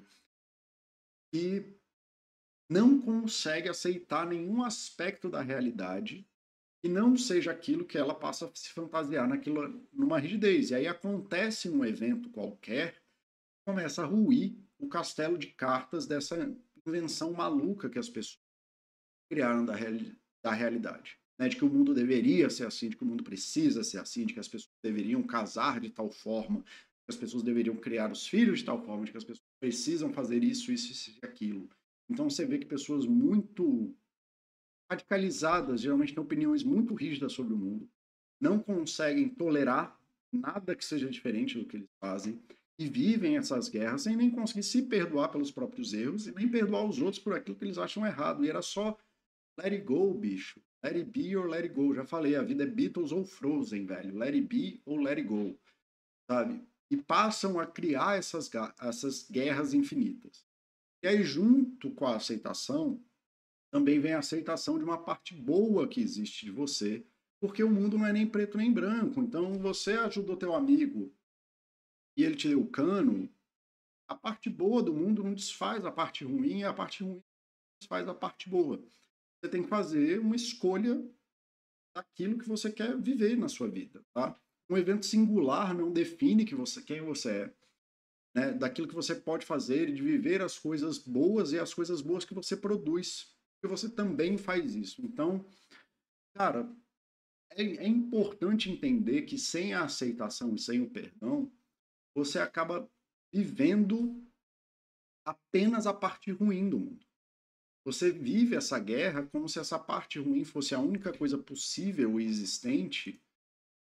que não consegue aceitar nenhum aspecto da realidade e não seja aquilo que ela passa a se fantasiar naquilo, numa rigidez. E aí acontece um evento qualquer, começa a ruir o castelo de cartas dessa invenção maluca que as pessoas criaram da, reali da realidade. Né? De que o mundo deveria ser assim, de que o mundo precisa ser assim, de que as pessoas deveriam casar de tal forma, que as pessoas deveriam criar os filhos de tal forma, de que as pessoas precisam fazer isso, isso e aquilo. Então você vê que pessoas muito radicalizadas, geralmente têm opiniões muito rígidas sobre o mundo, não conseguem tolerar nada que seja diferente do que eles fazem e vivem essas guerras sem nem conseguir se perdoar pelos próprios erros e nem perdoar os outros por aquilo que eles acham errado. E era só let it go, bicho. Let it be or let it go. Já falei, a vida é Beatles ou Frozen, velho. Let it be ou let it go, sabe? E passam a criar essas, essas guerras infinitas. E aí, junto com a aceitação, também vem a aceitação de uma parte boa que existe de você, porque o mundo não é nem preto nem branco. Então, você ajudou teu amigo e ele te deu o cano, a parte boa do mundo não desfaz a parte ruim, e a parte ruim desfaz a parte boa. Você tem que fazer uma escolha daquilo que você quer viver na sua vida, tá? Um evento singular não define que você, quem você é, né? Daquilo que você pode fazer e de viver as coisas boas e as coisas boas que você produz. E você também faz isso. Então, cara, é, é importante entender que sem a aceitação e sem o perdão, você acaba vivendo apenas a parte ruim do mundo. Você vive essa guerra como se essa parte ruim fosse a única coisa possível e existente,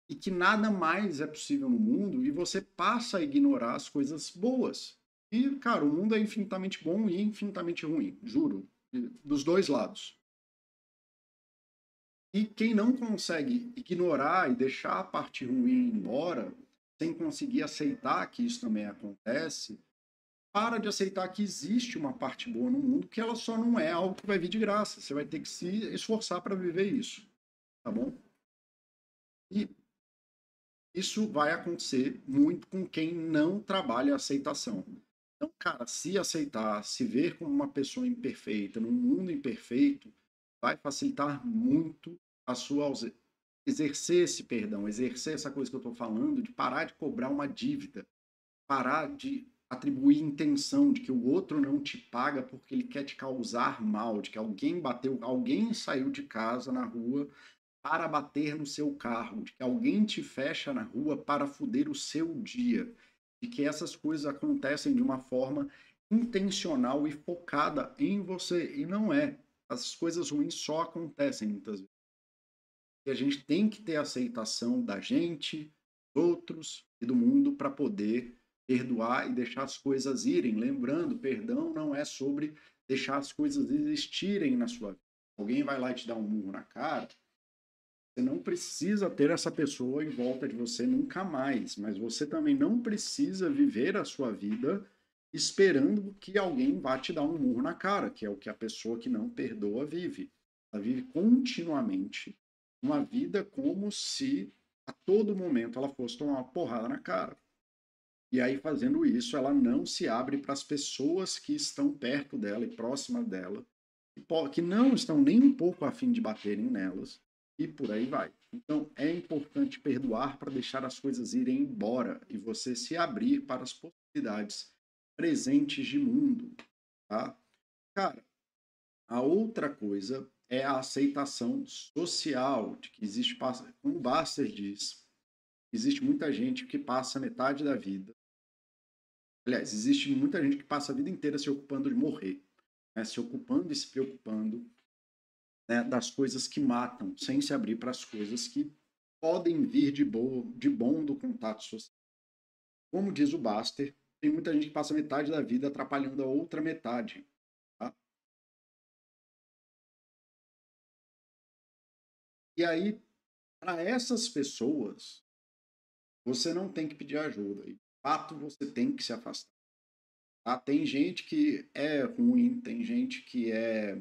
e que nada mais é possível no mundo e você passa a ignorar as coisas boas. E, cara, o mundo é infinitamente bom e infinitamente ruim, juro, dos dois lados. E quem não consegue ignorar e deixar a parte ruim embora, sem conseguir aceitar que isso também acontece, para de aceitar que existe uma parte boa no mundo, que ela só não é algo que vai vir de graça. Você vai ter que se esforçar para viver isso, tá bom? E isso vai acontecer muito com quem não trabalha a aceitação. Então, cara, se aceitar, se ver como uma pessoa imperfeita, num mundo imperfeito, vai facilitar muito a sua ausência. Exercer esse perdão, exercer essa coisa que eu estou falando, de parar de cobrar uma dívida, parar de atribuir intenção de que o outro não te paga porque ele quer te causar mal, de que alguém bateu, alguém saiu de casa na rua para bater no seu carro, de que alguém te fecha na rua para foder o seu dia, de que essas coisas acontecem de uma forma intencional e focada em você, e não é. As coisas ruins só acontecem muitas vezes. E a gente tem que ter aceitação da gente, dos outros e do mundo para poder perdoar e deixar as coisas irem. Lembrando, perdão não é sobre deixar as coisas existirem na sua vida. Alguém vai lá e te dá um murro na cara, você não precisa ter essa pessoa em volta de você nunca mais, mas você também não precisa viver a sua vida esperando que alguém vá te dar um murro na cara, que é o que a pessoa que não perdoa vive. Ela vive continuamente uma vida como se a todo momento ela fosse tomar uma porrada na cara. E aí, fazendo isso, ela não se abre para as pessoas que estão perto dela e próximas dela, que não estão nem um pouco a fim de baterem nelas, e por aí vai. Então, é importante perdoar para deixar as coisas irem embora e você se abrir para as possibilidades presentes de mundo, tá? Cara, a outra coisa é a aceitação social, de que existe, como o Buster diz, existe muita gente que passa metade da vida. Aliás, existe muita gente que passa a vida inteira se ocupando de morrer, né? Se ocupando e se preocupando, né, das coisas que matam, sem se abrir para as coisas que podem vir de, boa, de bom do contato social. Como diz o Buster, tem muita gente que passa metade da vida atrapalhando a outra metade. Tá? E aí, para essas pessoas, você não tem que pedir ajuda. E, de fato, você tem que se afastar. Tá? Tem gente que é ruim, tem gente que é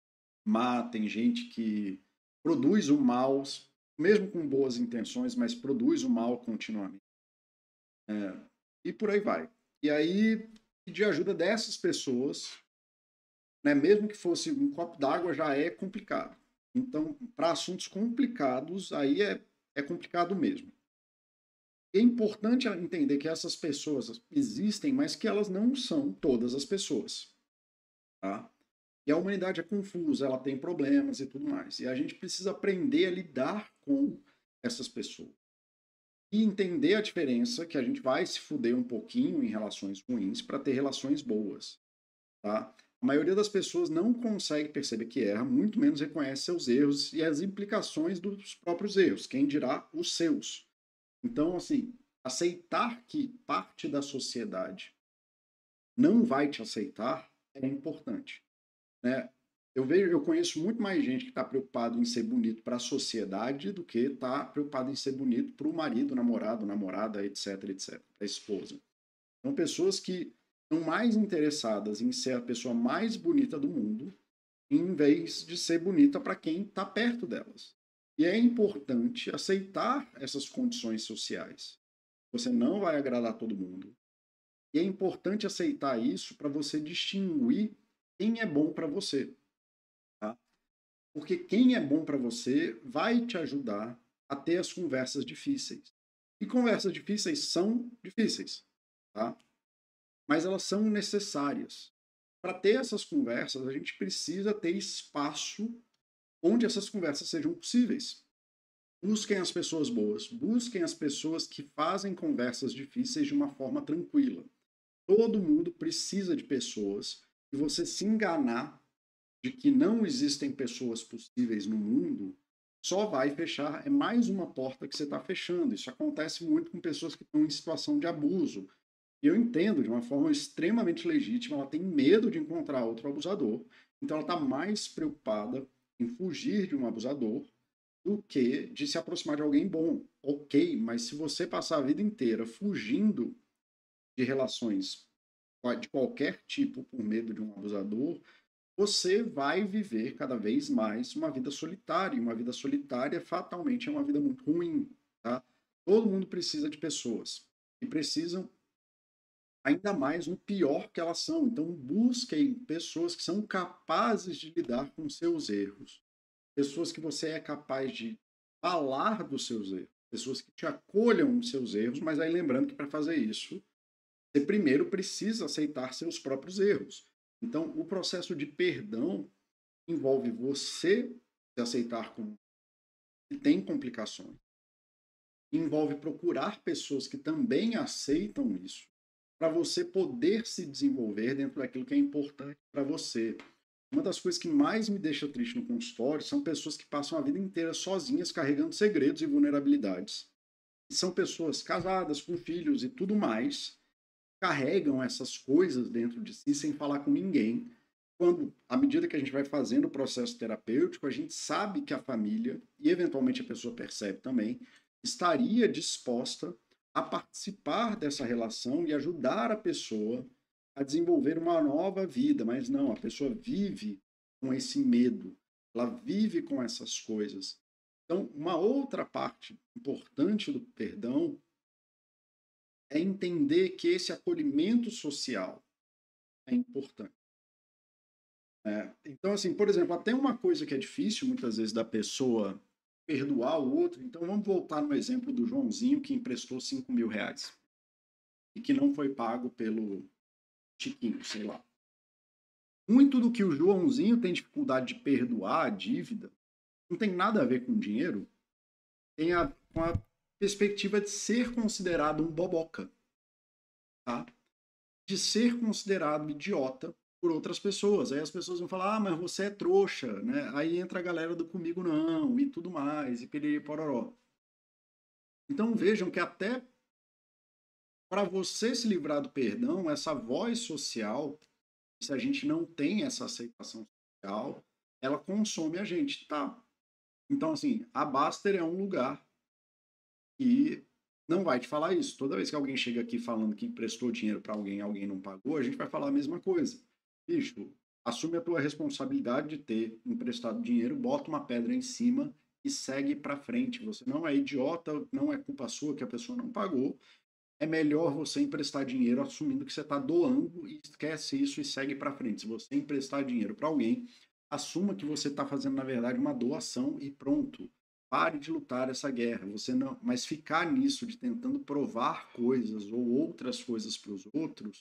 má, tem gente que produz o mal, mesmo com boas intenções, mas produz o mal continuamente. É, e por aí vai. E aí, pedir ajuda dessas pessoas, né, mesmo que fosse um copo d'água, já é complicado. Então, para assuntos complicados, aí é, é complicado mesmo. É importante entender que essas pessoas existem, mas que elas não são todas as pessoas. Tá? E a humanidade é confusa, ela tem problemas e tudo mais. E a gente precisa aprender a lidar com essas pessoas. E entender a diferença que a gente vai se fuder um pouquinho em relações ruins para ter relações boas. Tá? A maioria das pessoas não consegue perceber que erra, muito menos reconhece seus erros e as implicações dos próprios erros, quem dirá os seus. Então, assim, aceitar que parte da sociedade não vai te aceitar é importante. Né? Eu vejo, eu conheço muito mais gente que está preocupado em ser bonito para a sociedade do que está preocupado em ser bonito para o marido, namorado, namorada, etc, etc, a esposa. São pessoas que estão mais interessadas em ser a pessoa mais bonita do mundo, em vez de ser bonita para quem está perto delas. E é importante aceitar essas condições sociais. Você não vai agradar todo mundo. E é importante aceitar isso para você distinguir quem é bom para você. Tá? Porque quem é bom para você vai te ajudar a ter as conversas difíceis. E conversas difíceis são difíceis, tá? Mas elas são necessárias. Para ter essas conversas, a gente precisa ter espaço onde essas conversas sejam possíveis. Busquem as pessoas boas, busquem as pessoas que fazem conversas difíceis de uma forma tranquila. Todo mundo precisa de pessoas, e você se enganar de que não existem pessoas possíveis no mundo só vai fechar, é mais uma porta que você está fechando. Isso acontece muito com pessoas que estão em situação de abuso. E eu entendo de uma forma extremamente legítima, ela tem medo de encontrar outro abusador, então ela está mais preocupada em fugir de um abusador do que de se aproximar de alguém bom. Ok, mas se você passar a vida inteira fugindo de relações de qualquer tipo por medo de um abusador, você vai viver cada vez mais uma vida solitária. E uma vida solitária fatalmente é uma vida muito ruim, tá? Todo mundo precisa de pessoas e precisam ainda mais no pior que elas são. Então busquem pessoas que são capazes de lidar com seus erros, pessoas que você é capaz de falar dos seus erros, pessoas que te acolham os seus erros, mas aí lembrando que para fazer isso, você primeiro precisa aceitar seus próprios erros. Então, o processo de perdão envolve você se aceitar como que tem complicações, envolve procurar pessoas que também aceitam isso, para você poder se desenvolver dentro daquilo que é importante para você. Uma das coisas que mais me deixa triste no consultório são pessoas que passam a vida inteira sozinhas, carregando segredos e vulnerabilidades. E são pessoas casadas, com filhos e tudo mais, carregam essas coisas dentro de si sem falar com ninguém. Quando, à medida que a gente vai fazendo o processo terapêutico, a gente sabe que a família, e eventualmente a pessoa percebe também, estaria disposta a participar dessa relação e ajudar a pessoa a desenvolver uma nova vida, mas não, a pessoa vive com esse medo, ela vive com essas coisas. Então, uma outra parte importante do perdão é entender que esse acolhimento social é importante. É, então, assim, por exemplo, até uma coisa que é difícil muitas vezes da pessoa perdoar o outro, então vamos voltar no exemplo do Joãozinho que emprestou cinco mil reais e que não foi pago pelo Chiquinho, sei lá. Muito do que o Joãozinho tem dificuldade de perdoar a dívida não tem nada a ver com dinheiro, tem a, com a perspectiva de ser considerado um boboca, tá? De ser considerado idiota por outras pessoas. Aí as pessoas vão falar, ah, mas você é trouxa, né? Aí entra a galera do comigo não, e tudo mais, e piriri pororó. Então vejam que até para você se livrar do perdão, essa voz social, se a gente não tem essa aceitação social, ela consome a gente, tá? Então, assim, a Baster é um lugar que não vai te falar isso. Toda vez que alguém chega aqui falando que emprestou dinheiro para alguém e alguém não pagou, a gente vai falar a mesma coisa. Bicho, assume a tua responsabilidade de ter emprestado dinheiro, bota uma pedra em cima e segue para frente. Você não é idiota, não é culpa sua que a pessoa não pagou. É melhor você emprestar dinheiro assumindo que você está doando e esquece isso e segue para frente. Se você emprestar dinheiro para alguém, assuma que você está fazendo, na verdade, uma doação e pronto. Pare de lutar essa guerra. Você não, mas ficar nisso de tentando provar coisas ou outras coisas para os outros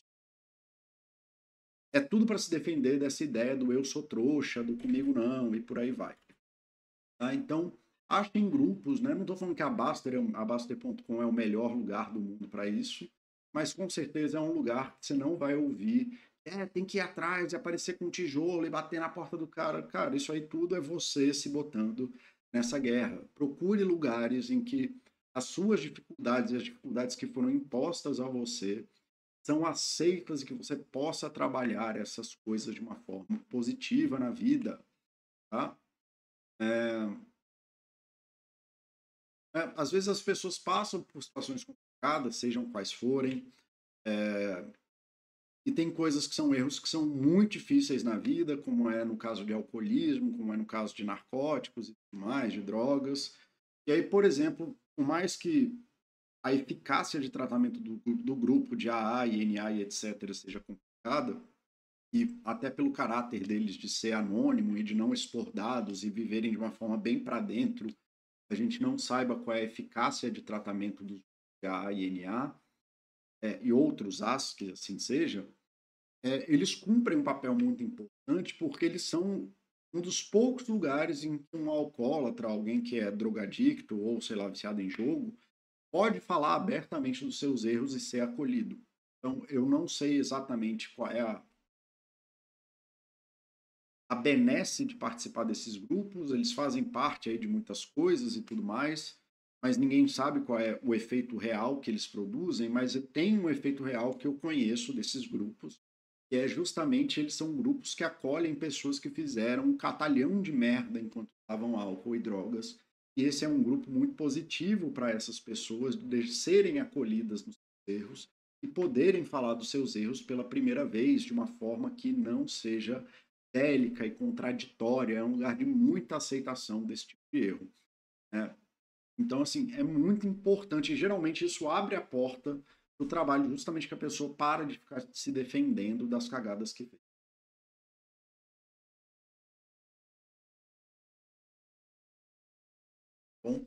é tudo para se defender dessa ideia do eu sou trouxa, do comigo não e por aí vai. Tá? Então, achem grupos, né? Não estou falando que a Baster, a Baster ponto com é o melhor lugar do mundo para isso, mas com certeza é um lugar que você não vai ouvir. É, tem que ir atrás e aparecer com um tijolo e bater na porta do cara. Cara, isso aí tudo é você se botando nessa guerra. Procure lugares em que as suas dificuldades e as dificuldades que foram impostas a você são aceitas e que você possa trabalhar essas coisas de uma forma positiva na vida, tá? É, é, às vezes as pessoas passam por situações complicadas, sejam quais forem, é, e tem coisas que são erros que são muito difíceis na vida, como é no caso de alcoolismo, como é no caso de narcóticos e tudo mais, de drogas. E aí, por exemplo, por mais que a eficácia de tratamento do, do grupo de A A, I N A e etcétera seja complicada, e até pelo caráter deles de ser anônimo e de não expor dados e viverem de uma forma bem para dentro, a gente não saiba qual é a eficácia de tratamento dos A A e N A, é, e outros As, que assim seja, é, eles cumprem um papel muito importante porque eles são um dos poucos lugares em que um alcoólatra, alguém que é drogadicto ou, sei lá, viciado em jogo, pode falar abertamente dos seus erros e ser acolhido. Então, eu não sei exatamente qual é a a benesse de participar desses grupos, eles fazem parte aí de muitas coisas e tudo mais, mas ninguém sabe qual é o efeito real que eles produzem, mas tem um efeito real que eu conheço desses grupos, que é justamente eles são grupos que acolhem pessoas que fizeram um catalhão de merda enquanto usavam álcool e drogas, e esse é um grupo muito positivo para essas pessoas de serem acolhidas nos seus erros e poderem falar dos seus erros pela primeira vez de uma forma que não seja bélica e contraditória, é um lugar de muita aceitação desse tipo de erro, né? Então, assim, é muito importante, e geralmente isso abre a porta do trabalho, justamente que a pessoa para de ficar se defendendo das cagadas que fez. Bom,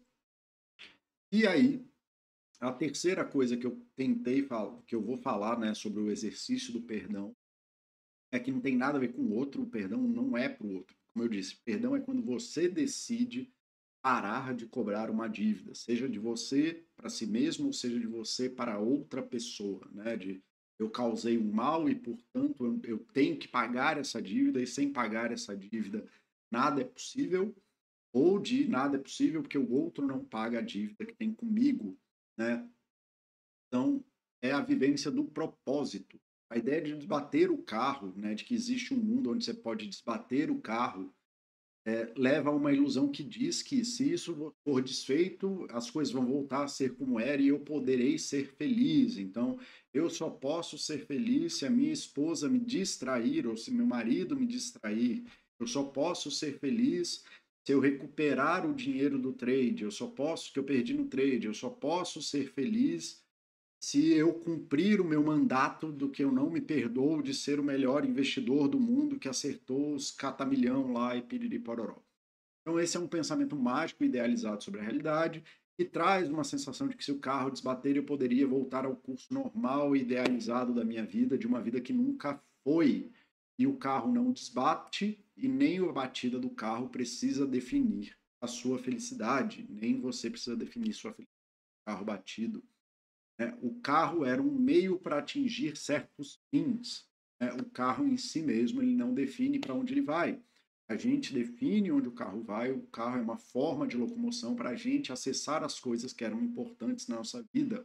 e aí, a terceira coisa que eu tentei falar, que eu vou falar, né, sobre o exercício do perdão, é que não tem nada a ver com o outro, o perdão não é para o outro. Como eu disse, perdão é quando você decide parar de cobrar uma dívida, seja de você para si mesmo, ou seja de você para outra pessoa, né? De eu causei um mal e, portanto, eu, eu tenho que pagar essa dívida, e sem pagar essa dívida nada é possível, ou de nada é possível porque o outro não paga a dívida que tem comigo, né? Então, é a vivência do propósito. A ideia de desbater o carro, né, de que existe um mundo onde você pode desbater o carro, é, leva a uma ilusão que diz que se isso for desfeito, as coisas vão voltar a ser como era e eu poderei ser feliz. Então, eu só posso ser feliz se a minha esposa me distrair ou se meu marido me distrair. Eu só posso ser feliz se eu recuperar o dinheiro do trade. Eu só posso, que eu perdi no trade. Eu só posso ser feliz se eu cumprir o meu mandato do que eu não me perdoo de ser o melhor investidor do mundo que acertou os catamilhão lá e piriri pororó. Então esse é um pensamento mágico idealizado sobre a realidade que traz uma sensação de que se o carro desbater eu poderia voltar ao curso normal e idealizado da minha vida, de uma vida que nunca foi. E o carro não desbate e nem a batida do carro precisa definir a sua felicidade, nem você precisa definir sua felicidade. Carro batido, né? O carro era um meio para atingir certos fins, né? O carro em si mesmo ele não define para onde ele vai. A gente define onde o carro vai, o carro é uma forma de locomoção para a gente acessar as coisas que eram importantes na nossa vida.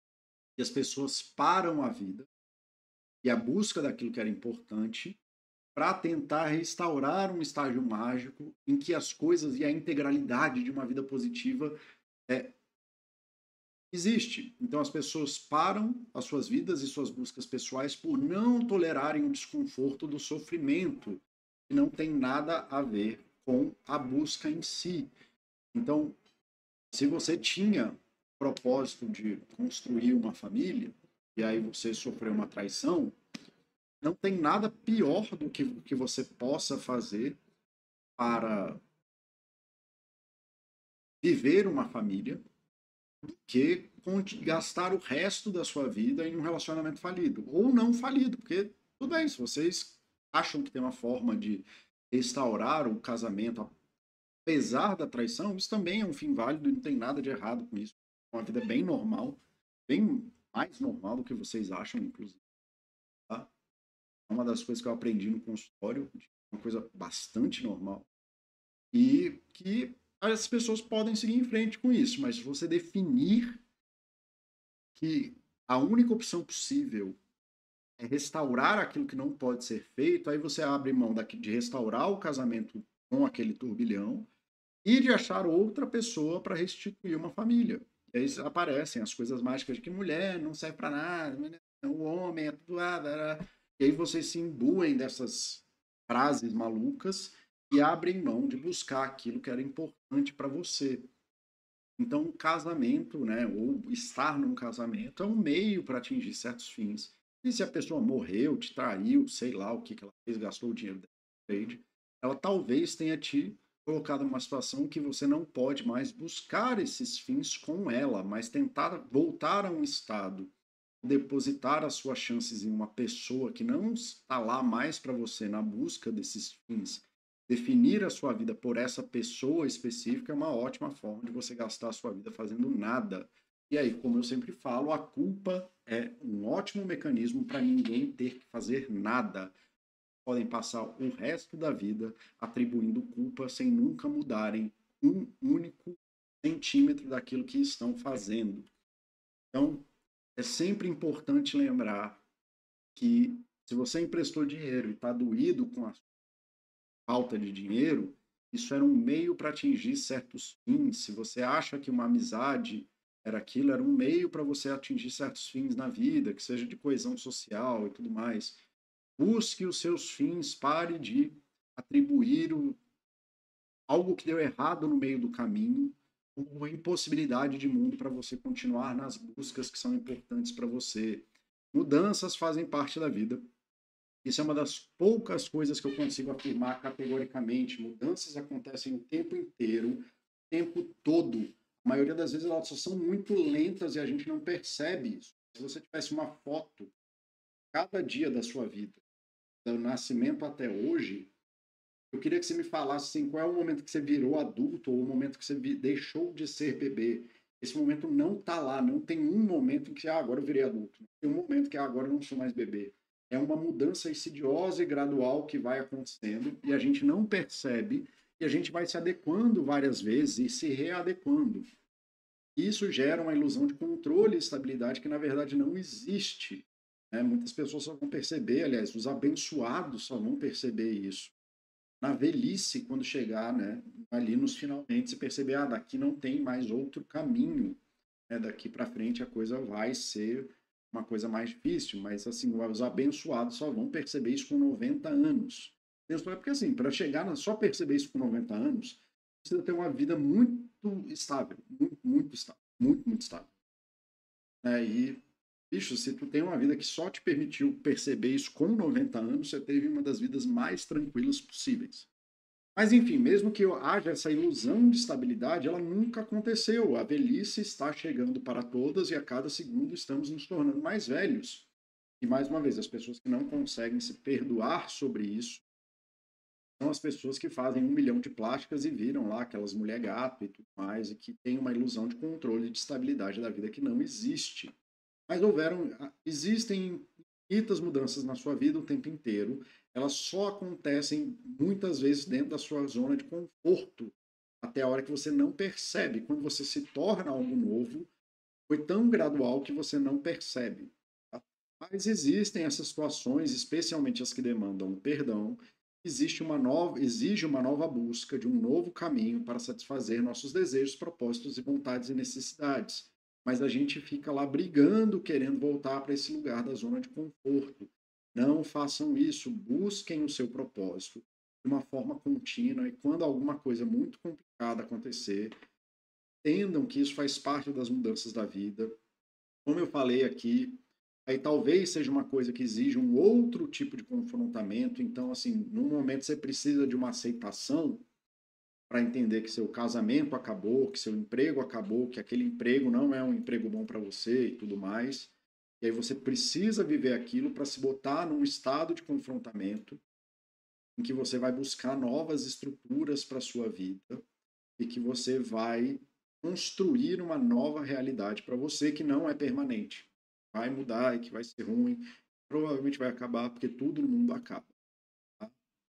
E as pessoas param a vida e a busca daquilo que era importante para tentar restaurar um estágio mágico em que as coisas e a integralidade de uma vida positiva é, existe. Então as pessoas param as suas vidas e suas buscas pessoais por não tolerarem o desconforto do sofrimento, que não tem nada a ver com a busca em si. Então, se você tinha o propósito de construir uma família, e aí você sofreu uma traição, não tem nada pior do que, que você possa fazer para viver uma família que gastar o resto da sua vida em um relacionamento falido. Ou não falido, porque tudo bem, se vocês acham que tem uma forma de restaurar o casamento apesar da traição, isso também é um fim válido e não tem nada de errado com isso. É uma vida bem normal, bem mais normal do que vocês acham, inclusive. Tá? É uma das coisas que eu aprendi no consultório, uma coisa bastante normal. E que as pessoas podem seguir em frente com isso, mas se você definir que a única opção possível é restaurar aquilo que não pode ser feito, aí você abre mão de restaurar o casamento com aquele turbilhão e de achar outra pessoa para restituir uma família. E aí aparecem as coisas mágicas de que mulher não serve para nada, o homem é tudo... E aí vocês se imbuem dessas frases malucas e abrem mão de buscar aquilo que era importante para você. Então, o casamento, né, ou estar num casamento, é um meio para atingir certos fins. E se a pessoa morreu, te traiu, sei lá o que, que ela fez, gastou o dinheiro da trade, ela talvez tenha te colocado numa situação que você não pode mais buscar esses fins com ela, mas tentar voltar a um estado, depositar as suas chances em uma pessoa que não está lá mais para você na busca desses fins. Definir a sua vida por essa pessoa específica é uma ótima forma de você gastar a sua vida fazendo nada. E aí, como eu sempre falo, a culpa é um ótimo mecanismo para ninguém ter que fazer nada. podem passar o resto da vida atribuindo culpa sem nunca mudarem um único centímetro daquilo que estão fazendo. Então, é sempre importante lembrar que se você emprestou dinheiro e está doído com a falta de dinheiro, isso era um meio para atingir certos fins. Se você acha que uma amizade era aquilo, era um meio para você atingir certos fins na vida, que seja de coesão social e tudo mais. Busque os seus fins, pare de atribuir o, algo que deu errado no meio do caminho como uma impossibilidade de mundo para você continuar nas buscas que são importantes para você. Mudanças fazem parte da vida. Isso é uma das poucas coisas que eu consigo afirmar categoricamente. Mudanças acontecem o tempo inteiro, o tempo todo. A maioria das vezes elas só são muito lentas e a gente não percebe isso. Se você tivesse uma foto cada dia da sua vida, do nascimento até hoje, eu queria que você me falasse assim, qual é o momento que você virou adulto ou o momento que você deixou de ser bebê. Esse momento não está lá, não tem um momento em que ah, agora eu virei adulto. Tem um momento que ah, agora eu não sou mais bebê. É uma mudança insidiosa e gradual que vai acontecendo e a gente não percebe e a gente vai se adequando várias vezes e se readequando. Isso gera uma ilusão de controle e estabilidade que, na verdade, não existe. Né? Muitas pessoas só vão perceber, aliás, os abençoados só vão perceber isso na velhice, quando chegar, né, ali nos finalmente, se perceber, ah, daqui não tem mais outro caminho, né, daqui para frente a coisa vai ser uma coisa mais difícil, mas assim, os abençoados só vão perceber isso com noventa anos. É porque assim, para chegar a só perceber isso com noventa anos, precisa ter uma vida muito estável, muito, muito estável, muito, muito estável. É, e, bicho, se tu tem uma vida que só te permitiu perceber isso com noventa anos, você teve uma das vidas mais tranquilas possíveis. Mas, enfim, mesmo que haja essa ilusão de estabilidade, ela nunca aconteceu. A velhice está chegando para todas e a cada segundo estamos nos tornando mais velhos. E, mais uma vez, as pessoas que não conseguem se perdoar sobre isso são as pessoas que fazem um milhão de plásticas e viram lá aquelas mulher gato e tudo mais, e que tem uma ilusão de controle de estabilidade da vida que não existe. Mas houveram, existem infinitas mudanças na sua vida o tempo inteiro. Elas só acontecem muitas vezes dentro da sua zona de conforto, até a hora que você não percebe. Quando você se torna algo novo, foi tão gradual que você não percebe. Tá? Mas existem essas situações, especialmente as que demandam perdão. Existe uma nova, exige uma nova busca de um novo caminho para satisfazer nossos desejos, propósitos e vontades e necessidades. Mas a gente fica lá brigando, querendo voltar para esse lugar da zona de conforto. Não façam isso, busquem o seu propósito de uma forma contínua e quando alguma coisa muito complicada acontecer, entendam que isso faz parte das mudanças da vida. Como eu falei aqui, aí talvez seja uma coisa que exige um outro tipo de confrontamento. Então, assim, num momento você precisa de uma aceitação para entender que seu casamento acabou, que seu emprego acabou, que aquele emprego não é um emprego bom para você e tudo mais. E aí você precisa viver aquilo para se botar num estado de confrontamento em que você vai buscar novas estruturas para a sua vida e que você vai construir uma nova realidade para você que não é permanente. Vai mudar e que vai ser ruim, provavelmente vai acabar, porque tudo no mundo acaba. Tá?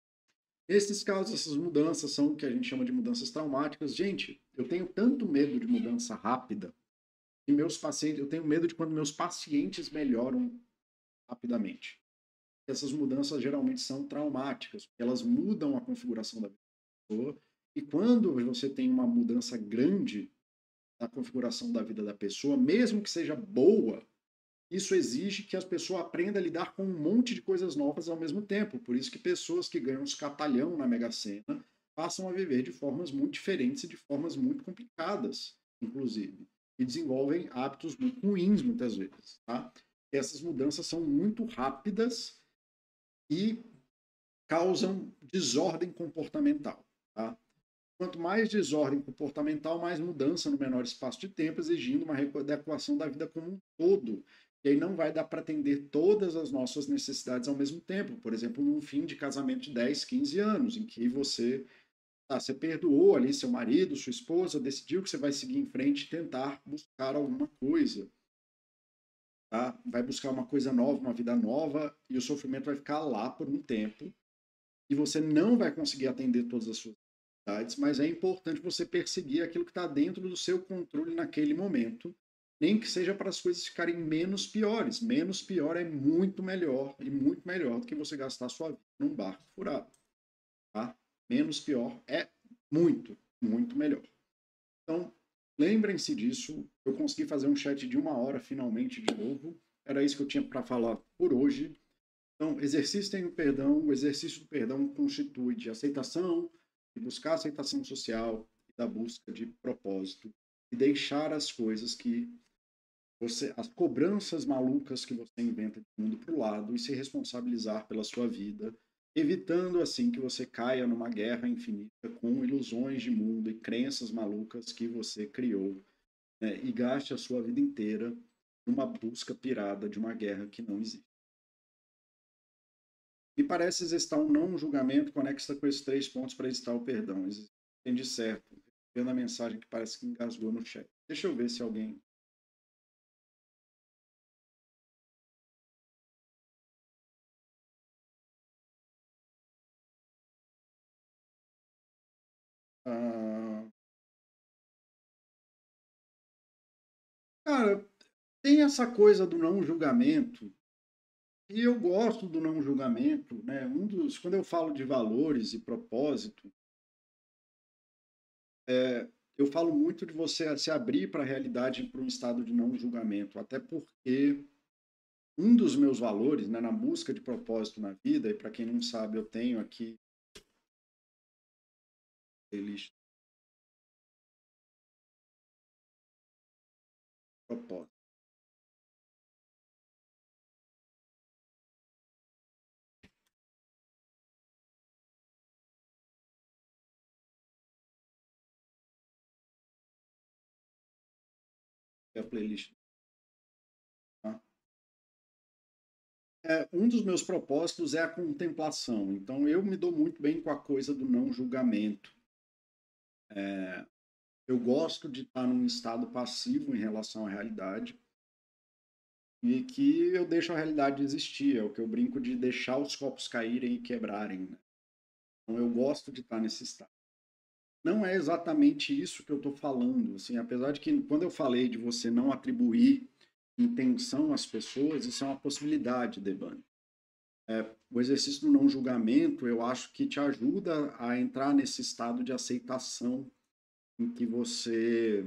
Nesses casos, essas mudanças são o que a gente chama de mudanças traumáticas. Gente, eu tenho tanto medo de mudança rápida que meus pacientes, eu tenho medo de quando meus pacientes melhoram rapidamente. Essas mudanças geralmente são traumáticas, porque elas mudam a configuração da pessoa. E quando você tem uma mudança grande na configuração da vida da pessoa, mesmo que seja boa, isso exige que as pessoas aprendam a lidar com um monte de coisas novas ao mesmo tempo. Por isso que pessoas que ganham uns catalhão na Mega Sena passam a viver de formas muito diferentes e de formas muito complicadas, inclusive. E desenvolvem hábitos muito ruins, muitas vezes. Tá? Essas mudanças são muito rápidas e causam desordem comportamental. Tá? Quanto mais desordem comportamental, mais mudança no menor espaço de tempo, exigindo uma adequação da vida como um todo. E aí não vai dar para atender todas as nossas necessidades ao mesmo tempo. Por exemplo, num fim de casamento de dez, quinze anos, em que você, tá, você perdoou ali seu marido, sua esposa, decidiu que você vai seguir em frente e tentar buscar alguma coisa. Tá? Vai buscar uma coisa nova, uma vida nova, e o sofrimento vai ficar lá por um tempo. e você não vai conseguir atender todas as suas necessidades, mas é importante você perseguir aquilo que está dentro do seu controle naquele momento, nem que seja para as coisas ficarem menos piores. Menos pior é muito melhor, e muito melhor do que você gastar sua vida num barco furado. Tá? Menos pior é muito, muito melhor. Então, lembrem-se disso. Eu consegui fazer um chat de uma hora finalmente de novo. Era isso que eu tinha para falar por hoje. Então, exercitem o perdão. O exercício do perdão constitui de aceitação, de buscar aceitação social, da busca de propósito, e deixar as coisas que você, as cobranças malucas que você inventa de mundo para o lado e se responsabilizar pela sua vida, evitando assim que você caia numa guerra infinita com ilusões de mundo e crenças malucas que você criou, né, e gaste a sua vida inteira numa busca pirada de uma guerra que não existe. Me parece exercitar um não julgamento conecta com esses três pontos para exercitar o perdão. Entendi certo. Vendo a mensagem que parece que engasgou no chat. Deixa eu ver se alguém... Ah, cara, tem essa coisa do não julgamento, e eu gosto do não julgamento, né? Um dos, quando eu falo de valores e propósito, é, eu falo muito de você se abrir para a realidade, para um estado de não julgamento, até porque um dos meus valores, né, na busca de propósito na vida, e para quem não sabe, eu tenho aqui eles propósito. É a playlist. Tá? É, um dos meus propósitos é a contemplação. Então, eu me dou muito bem com a coisa do não julgamento. É, eu gosto de estar num estado passivo em relação à realidade e que eu deixo a realidade existir. É o que eu brinco de deixar os copos caírem e quebrarem. Né? Então, eu gosto de estar nesse estado. Não é exatamente isso que eu estou falando. Assim, apesar de que, quando eu falei de você não atribuir intenção às pessoas, isso é uma possibilidade, Debane. É, o exercício do não julgamento, eu acho que te ajuda a entrar nesse estado de aceitação em que você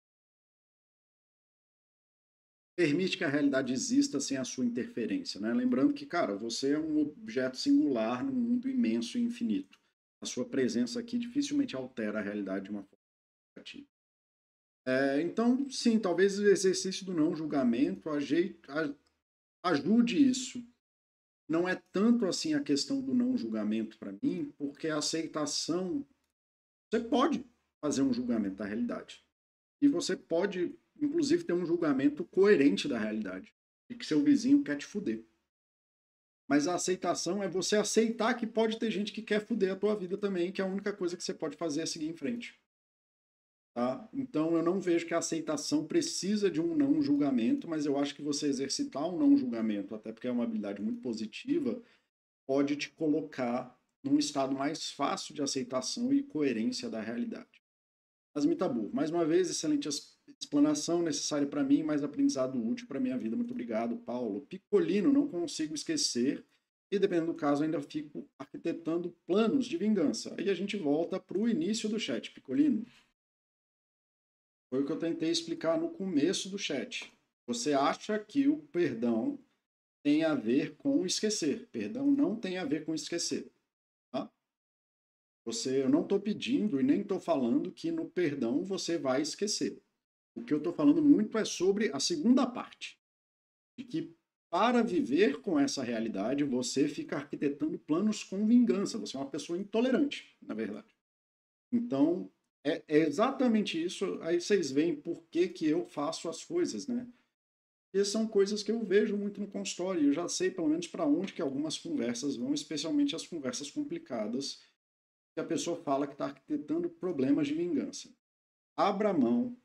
permite que a realidade exista sem a sua interferência, né? Lembrando que, cara, você é um objeto singular num mundo imenso e infinito. A sua presença aqui dificilmente altera a realidade de uma forma negativa. É, então, sim, talvez o exercício do não julgamento ajude isso. Não é tanto assim a questão do não julgamento para mim, porque a aceitação, você pode fazer um julgamento da realidade. E você pode, inclusive, ter um julgamento coerente da realidade. E que seu vizinho quer te fuder. Mas a aceitação é você aceitar que pode ter gente que quer fuder a tua vida também, que a única coisa que você pode fazer é seguir em frente. Tá? Então eu não vejo que a aceitação precisa de um não julgamento, mas eu acho que você exercitar um não julgamento, até porque é uma habilidade muito positiva, pode te colocar num estado mais fácil de aceitação e coerência da realidade. Asmitabu, mais uma vez, excelente explanação necessária para mim, mais aprendizado útil para minha vida. Muito obrigado, Paulo. Picolino, não consigo esquecer e, dependendo do caso, ainda fico arquitetando planos de vingança. Aí a gente volta para o início do chat, Picolino. Foi o que eu tentei explicar no começo do chat. Você acha que o perdão tem a ver com esquecer. Perdão não tem a ver com esquecer. Tá? Você, eu não estou pedindo e nem estou falando que no perdão você vai esquecer. O que eu estou falando muito é sobre a segunda parte. De que para viver com essa realidade, você fica arquitetando planos com vingança. Você é uma pessoa intolerante, na verdade. Então, é, é exatamente isso. Aí vocês veem por que, que eu faço as coisas, né? E são coisas que eu vejo muito no consultório. Eu já sei, pelo menos, para onde que algumas conversas vão, especialmente as conversas complicadas, que a pessoa fala que está arquitetando problemas de vingança. Abra mão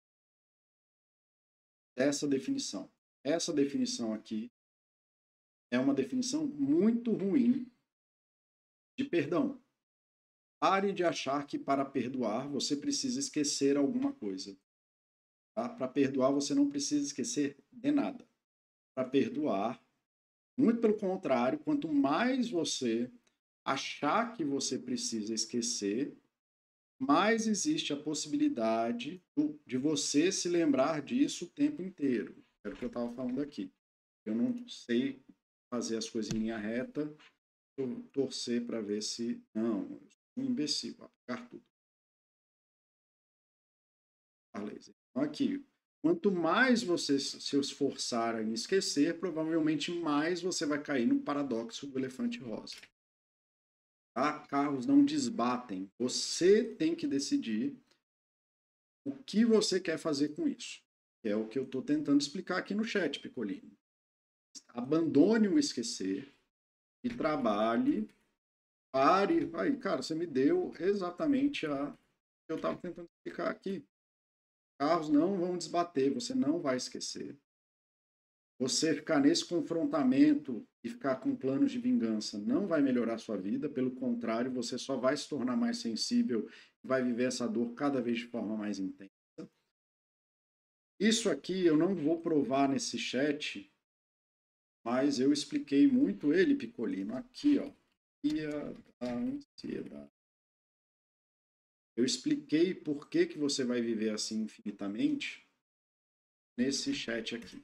dessa definição. Essa definição aqui é uma definição muito ruim de perdão. Pare de achar que para perdoar você precisa esquecer alguma coisa. Tá? Para perdoar você não precisa esquecer de nada. Para perdoar, muito pelo contrário, quanto mais você achar que você precisa esquecer, mais existe a possibilidade de você se lembrar disso o tempo inteiro. Era o que eu estava falando aqui. Eu não sei fazer as coisas em linha reta, eu torcer para ver se... Não, eu sou um imbecil, vou apagar tudo. Então, aqui, quanto mais você se esforçar em esquecer, provavelmente mais você vai cair no paradoxo do elefante rosa. Tá? Carros não desbatem. Você tem que decidir o que você quer fazer com isso. É o que eu estou tentando explicar aqui no chat, Picolino. Abandone o esquecer e trabalhe, pare. Aí, cara, você me deu exatamente a que eu estava tentando explicar aqui. Carros não vão desbater, você não vai esquecer. Você ficar nesse confrontamento e ficar com planos de vingança não vai melhorar a sua vida, pelo contrário, você só vai se tornar mais sensível e vai viver essa dor cada vez de forma mais intensa. Isso aqui eu não vou provar nesse chat, mas eu expliquei muito ele, Picolino, aqui, ó. A ansiedade. Eu expliquei por que, que você vai viver assim infinitamente nesse chat aqui.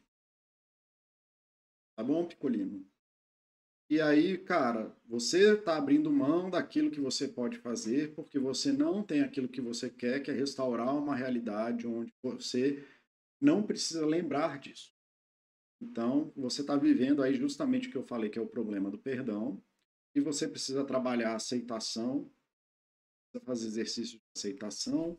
Tá bom, Picolino? E aí, cara, você está abrindo mão daquilo que você pode fazer porque você não tem aquilo que você quer, que é restaurar uma realidade onde você não precisa lembrar disso. Então, você está vivendo aí justamente o que eu falei, que é o problema do perdão, e você precisa trabalhar a aceitação, precisa fazer exercício de aceitação.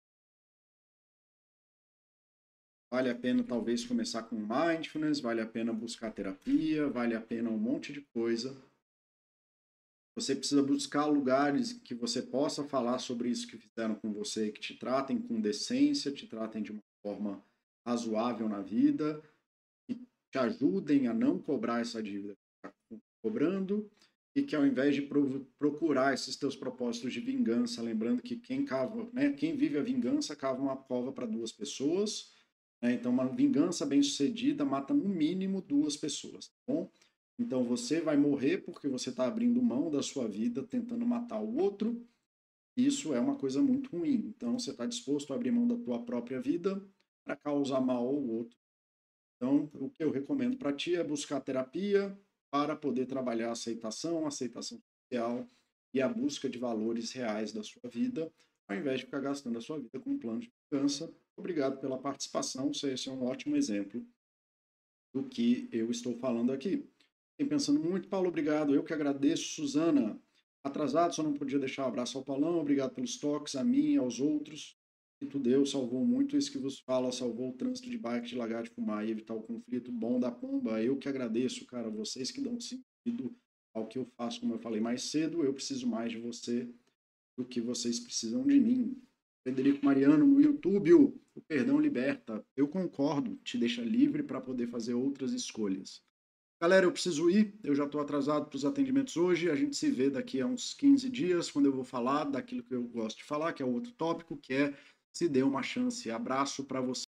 Vale a pena talvez começar com mindfulness, vale a pena buscar terapia, vale a pena um monte de coisa. Você precisa buscar lugares que você possa falar sobre isso que fizeram com você, que te tratem com decência, te tratem de uma forma razoável na vida, que te ajudem a não cobrar essa dívida que está cobrando, e que ao invés de procurar esses teus propósitos de vingança, lembrando que quem cava, né, quem vive a vingança cava uma cova para duas pessoas, né, então uma vingança bem sucedida mata no mínimo duas pessoas, tá bom? Então você vai morrer porque você está abrindo mão da sua vida tentando matar o outro. Isso é uma coisa muito ruim. Então você está disposto a abrir mão da tua própria vida para causar mal ao outro. Então o que eu recomendo para ti é buscar terapia para poder trabalhar a aceitação, a aceitação social e a busca de valores reais da sua vida, ao invés de ficar gastando a sua vida com um plano de vingança. Obrigado pela participação. Esse é um ótimo exemplo do que eu estou falando aqui. Pensando muito, Paulo, obrigado. Eu que agradeço, Suzana. Atrasado, só não podia deixar um abraço ao Paulão. Obrigado pelos toques, a mim e aos outros. E tu deu, salvou muito. Isso que vos fala, salvou o trânsito de bike, de largar de fumar e evitar o conflito bom da pomba. Eu que agradeço, cara. Vocês que dão sentido ao que eu faço, como eu falei mais cedo. Eu preciso mais de você do que vocês precisam de mim. Frederico Mariano, no YouTube, o perdão liberta. Eu concordo, te deixa livre para poder fazer outras escolhas. Galera, eu preciso ir, eu já estou atrasado para os atendimentos hoje, a gente se vê daqui a uns quinze dias, quando eu vou falar daquilo que eu gosto de falar, que é o outro tópico, que é se dê uma chance. Abraço para você.